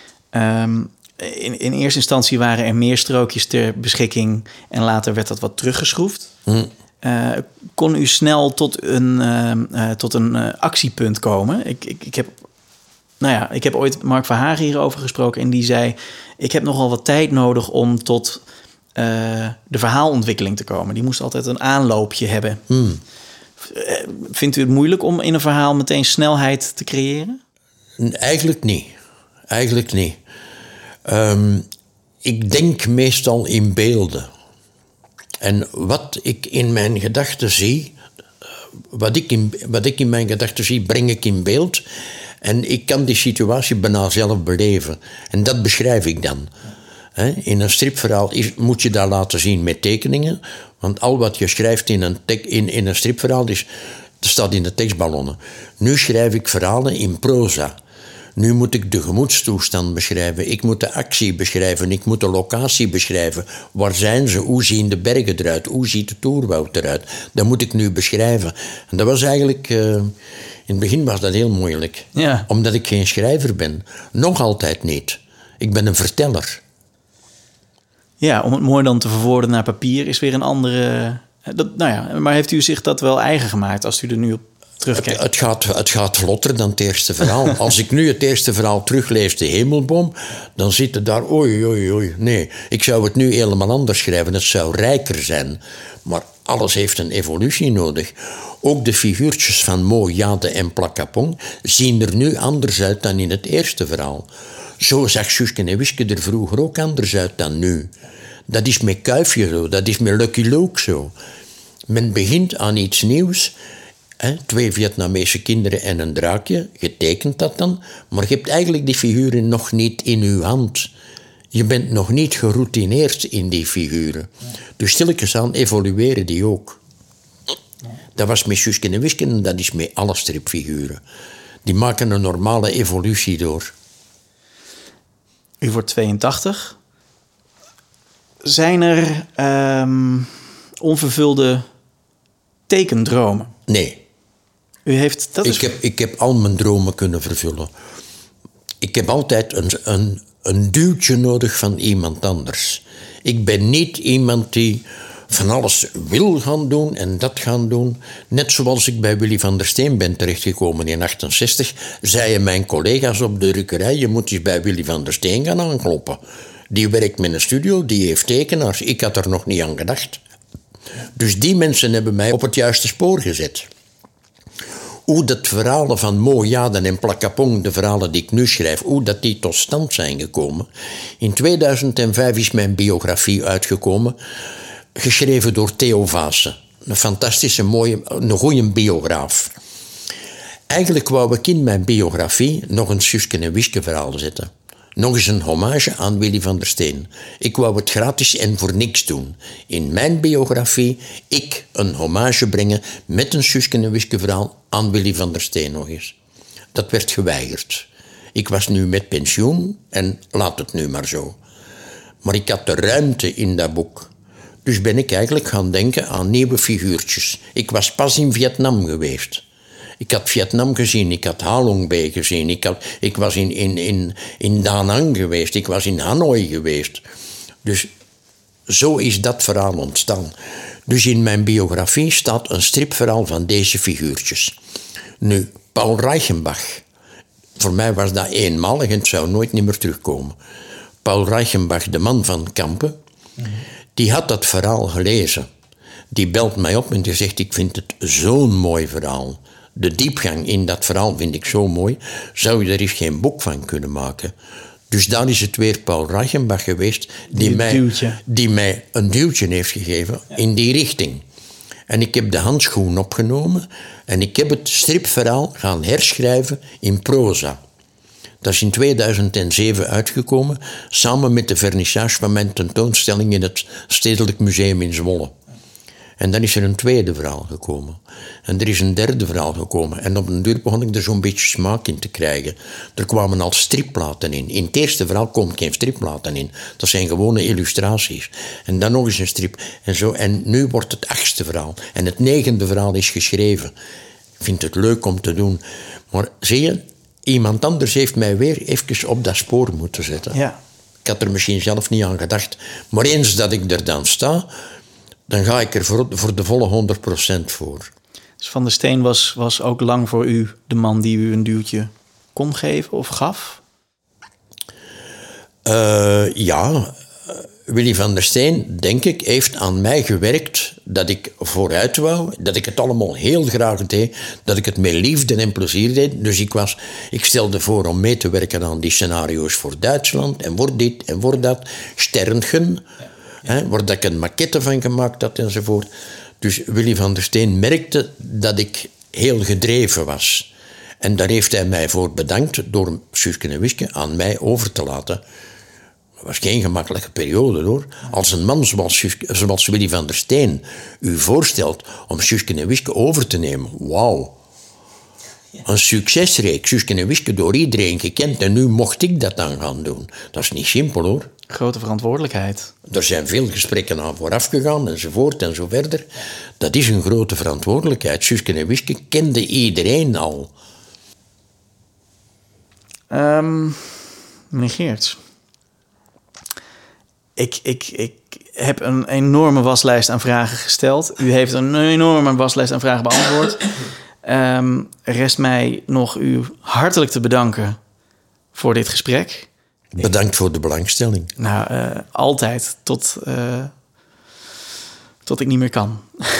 in eerste instantie waren er meer strookjes ter beschikking en later werd dat wat teruggeschroefd. Kon u snel tot een actiepunt komen? Ik heb ooit Mark Verhagen hierover gesproken en die zei, ik heb nogal wat tijd nodig om tot de verhaalontwikkeling te komen. Die moest altijd een aanloopje hebben. Vindt u het moeilijk om in een verhaal meteen snelheid te creëren? Eigenlijk niet. Ik denk meestal in beelden. En wat ik in mijn gedachten zie, wat ik in mijn gedachten zie, breng ik in beeld. En ik kan die situatie bijna zelf beleven. En dat beschrijf ik dan. In een stripverhaal moet je dat laten zien met tekeningen. Want al wat je schrijft in een stripverhaal staat in de tekstballonnen. Nu schrijf ik verhalen in proza. Nu moet ik de gemoedstoestand beschrijven. Ik moet de actie beschrijven. Ik moet de locatie beschrijven. Waar zijn ze? Hoe zien de bergen eruit? Hoe ziet het oerwoud eruit? Dat moet ik nu beschrijven. En dat was eigenlijk... in het begin was dat heel moeilijk. Ja. Omdat ik geen schrijver ben. Nog altijd niet. Ik ben een verteller. Ja, om het mooi dan te verwoorden naar papier is weer een andere... maar heeft u zich dat wel eigen gemaakt als u er nu op terugkijkt? Het gaat vlotter dan het eerste verhaal. Als ik nu het eerste verhaal teruglees, De Hemelboom, dan zit het daar, oei. Nee, ik zou het nu helemaal anders schrijven. Het zou rijker zijn. Maar alles heeft een evolutie nodig. Ook de figuurtjes van Mo, Jade en Plakapong zien er nu anders uit dan in het eerste verhaal. Zo zag Suske en Wiske er vroeger ook anders uit dan nu. Dat is met Kuifje zo, dat is met Lucky Luke zo. Men begint aan iets nieuws. 2 Vietnamese kinderen en een draakje, je tekent dat dan, maar je hebt eigenlijk die figuren nog niet in je hand. Je bent nog niet geroutineerd in die figuren. Dus stilletjes aan evolueren die ook. Dat was met Suske en Wiske en dat is met alle stripfiguren. Die maken een normale evolutie door. U wordt 82. Zijn er onvervulde tekendromen? Nee. Ik heb al mijn dromen kunnen vervullen. Ik heb altijd een duwtje nodig van iemand anders. Ik ben niet iemand die van alles wil gaan doen en dat gaan doen. Net zoals ik bij Willy van der Steen ben terechtgekomen in 1968, zeiden mijn collega's op de drukkerij, je moet eens bij Willy van der Steen gaan aankloppen. Die werkt met een studio, die heeft tekenaars. Ik had er nog niet aan gedacht. Dus die mensen hebben mij op het juiste spoor gezet. Hoe dat verhalen van Mo, Jade en Plakapong, de verhalen die ik nu schrijf, hoe dat die tot stand zijn gekomen. In 2005 is mijn biografie uitgekomen, geschreven door Theo Vaassen. Een fantastische, mooie, een goede biograaf. Eigenlijk wou ik in mijn biografie nog een Suske en Wiske verhaal zetten. Nog eens een hommage aan Willy van der Steen. Ik wou het gratis en voor niks doen. In mijn biografie, ik een hommage brengen met een Suske en Wiske verhaal aan Willy van der Steen nog eens. Dat werd geweigerd. Ik was nu met pensioen en laat het nu maar zo. Maar ik had de ruimte in dat boek. Dus ben ik eigenlijk gaan denken aan nieuwe figuurtjes. Ik was pas in Vietnam geweest. Ik had Vietnam gezien, ik had Ha Long Bay gezien, ik was in Da Nang geweest, ik was in Hanoi geweest. Dus zo is dat verhaal ontstaan. Dus in mijn biografie staat een stripverhaal van deze figuurtjes. Nu, Paul Reichenbach, voor mij was dat eenmalig en het zou nooit meer terugkomen. Paul Reichenbach, de man van Kampen, die had dat verhaal gelezen. Die belt mij op en die zegt, ik vind het zo'n mooi verhaal. De diepgang in dat verhaal vind ik zo mooi. Zou je er eens geen boek van kunnen maken? Dus daar is het weer Paul Reichenbach geweest die mij een duwtje heeft gegeven in die richting. En ik heb de handschoen opgenomen en ik heb het stripverhaal gaan herschrijven in proza. Dat is in 2007 uitgekomen, samen met de vernissage van mijn tentoonstelling in het Stedelijk Museum in Zwolle. En dan is er een tweede verhaal gekomen. En er is een derde verhaal gekomen. En op een duur begon ik er zo'n beetje smaak in te krijgen. Er kwamen al stripplaten in. In het eerste verhaal komen geen stripplaten in. Dat zijn gewone illustraties. En dan nog eens een strip. En zo. En nu wordt het 8e verhaal. En het 9e verhaal is geschreven. Ik vind het leuk om te doen. Maar zie je, iemand anders heeft mij weer even op dat spoor moeten zetten. Ja. Ik had er misschien zelf niet aan gedacht. Maar eens dat ik er dan sta, dan ga ik er voor de volle 100% voor. Dus Van der Steen was ook lang voor u de man die u een duwtje kon geven of gaf? Ja, Willy van der Steen, denk ik, heeft aan mij gewerkt dat ik vooruit wou, dat ik het allemaal heel graag deed, dat ik het met liefde en plezier deed. Dus ik stelde voor om mee te werken aan die scenario's voor Duitsland en voor dit en voor dat. Sterngen, waar ik een maquette van gemaakt had enzovoort. Dus Willy van der Steen merkte dat ik heel gedreven was. En daar heeft hij mij voor bedankt door Suske en Wiske aan mij over te laten. Dat was geen gemakkelijke periode, hoor. Als een man zoals Willy van der Steen u voorstelt om Suske en Wiske over te nemen, wauw. Een succesreeks, Suske en Wiske, door iedereen gekend. En nu mocht ik dat dan gaan doen. Dat is niet simpel, hoor. Grote verantwoordelijkheid. Er zijn veel gesprekken aan vooraf gegaan, enzovoort en zo verder. Dat is een grote verantwoordelijkheid. Suske en Wiske kende iedereen al. Meneer Geerts. Ik heb een enorme waslijst aan vragen gesteld. U heeft een enorme waslijst aan vragen beantwoord. Rest mij nog u hartelijk te bedanken voor dit gesprek. Bedankt voor de belangstelling. Nou, altijd tot ik niet meer kan.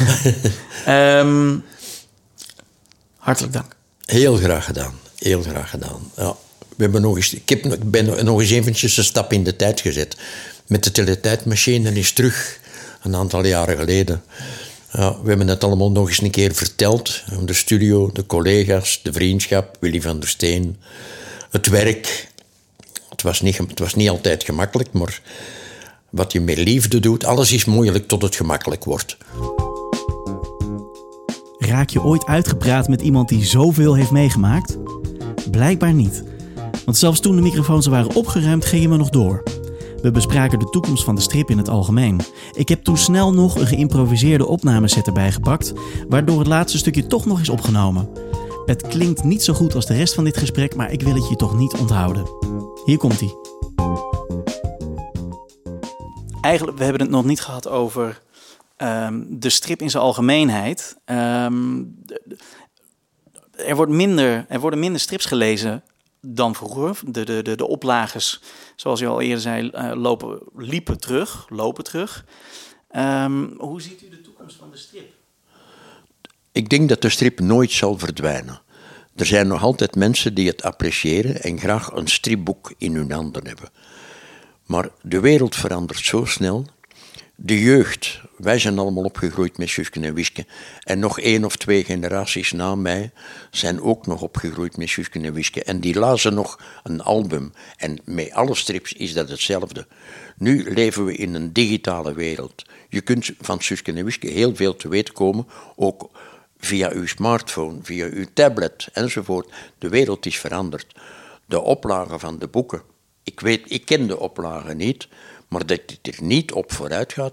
Hartelijk dank. Heel graag gedaan. Heel graag gedaan. Ja, ik ben nog eens eventjes een stap in de tijd gezet. Met de teletijdmachine is terug, een aantal jaren geleden. Ja, we hebben het allemaal nog eens een keer verteld. De studio, de collega's, de vriendschap, Willy van der Steen. Het werk. Het was niet altijd gemakkelijk, maar wat je met liefde doet, alles is moeilijk tot het gemakkelijk wordt. Raak je ooit uitgepraat met iemand die zoveel heeft meegemaakt? Blijkbaar niet. Want zelfs toen de microfoons waren opgeruimd, gingen we nog door. We bespraken de toekomst van de strip in het algemeen. Ik heb toen snel nog een geïmproviseerde opnameset erbij gepakt, waardoor het laatste stukje toch nog is opgenomen. Het klinkt niet zo goed als de rest van dit gesprek, maar ik wil het je toch niet onthouden. Hier komt-ie. Eigenlijk, we hebben het nog niet gehad over de strip in zijn algemeenheid. Er worden minder strips gelezen dan vroeger. De oplages, zoals je al eerder zei, lopen terug. Hoe ziet u de toekomst van de strip? Ik denk dat de strip nooit zal verdwijnen. Er zijn nog altijd mensen die het appreciëren en graag een stripboek in hun handen hebben. Maar de wereld verandert zo snel. De jeugd, wij zijn allemaal opgegroeid met Suske en Wiske. En nog 1 of 2 generaties na mij zijn ook nog opgegroeid met Suske en Wiske. En die lazen nog een album. En met alle strips is dat hetzelfde. Nu leven we in een digitale wereld. Je kunt van Suske en Wiske heel veel te weten komen, ook via uw smartphone, via uw tablet enzovoort. De wereld is veranderd. De oplagen van de boeken. Ik ken de oplagen niet, maar dat het er niet op vooruit gaat,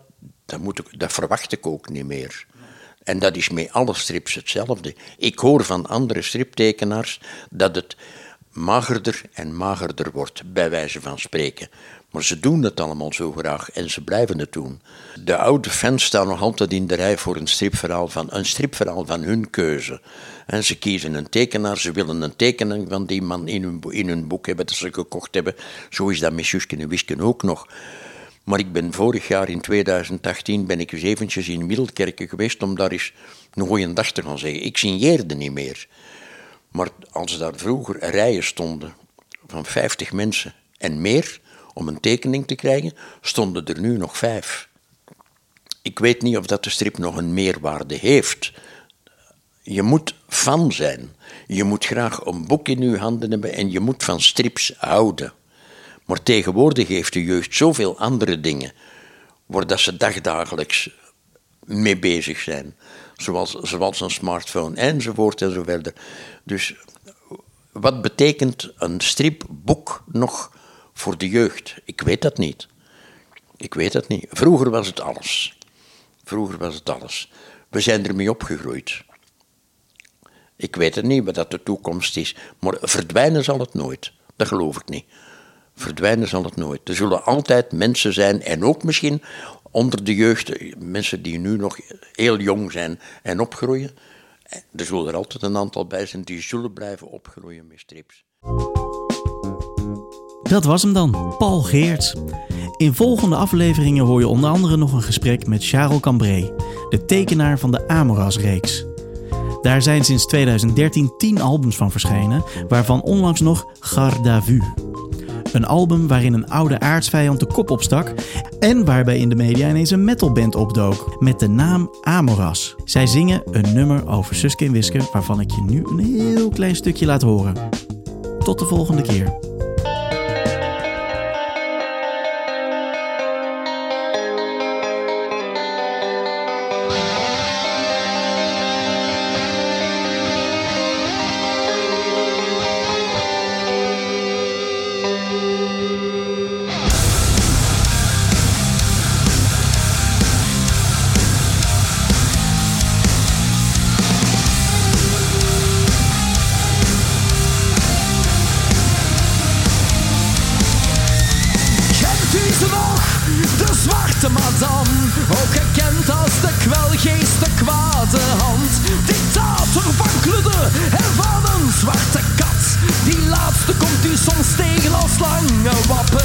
Dat verwacht ik ook niet meer. En dat is met alle strips hetzelfde. Ik hoor van andere striptekenaars dat het magerder en magerder wordt, bij wijze van spreken. Maar ze doen het allemaal zo graag en ze blijven het doen. De oude fans staan nog altijd in de rij voor een stripverhaal van hun keuze. En ze kiezen een tekenaar, ze willen een tekening van die man in hun boek hebben dat ze gekocht hebben. Zo is dat met Suske en Wiske ook nog. Maar ik ben vorig jaar in 2018 ben ik eens eventjes in Middelkerke geweest om daar eens een goeie dag te gaan zeggen. Ik signeerde niet meer. Maar als daar vroeger rijen stonden van 50 mensen en meer om een tekening te krijgen, stonden er nu nog 5. Ik weet niet of dat de strip nog een meerwaarde heeft. Je moet fan zijn. Je moet graag een boek in je handen hebben en je moet van strips houden. Maar tegenwoordig heeft de jeugd zoveel andere dingen waar dat ze dagdagelijks mee bezig zijn. Zoals een smartphone enzovoort en zo verder. Dus wat betekent een stripboek nog voor de jeugd? Ik weet dat niet. Vroeger was het alles. We zijn ermee opgegroeid. Ik weet het niet wat dat de toekomst is. Maar verdwijnen zal het nooit. Dat geloof ik niet. Verdwijnen zal het nooit. Er zullen altijd mensen zijn, en ook misschien onder de jeugd, mensen die nu nog heel jong zijn en opgroeien. Er zullen er altijd een aantal bij zijn die zullen blijven opgroeien met strips. Dat was hem dan, Paul Geerts. In volgende afleveringen hoor je onder andere nog een gesprek met Charles Cambray, de tekenaar van de Amoras-reeks. Daar zijn sinds 2013 10 albums van verschenen, waarvan onlangs nog Garde à Vue. Een album waarin een oude aardsvijand de kop opstak en waarbij in de media ineens een metalband opdook met de naam Amoras. Zij zingen een nummer over Suske en Wiske waarvan ik je nu een heel klein stukje laat horen. Tot de volgende keer. De zwarte madame, ook gekend als de kwelgeest, de kwade hand. Dictator van Kludde en van een zwarte kat. Die laatste komt u soms tegen als lange wapen.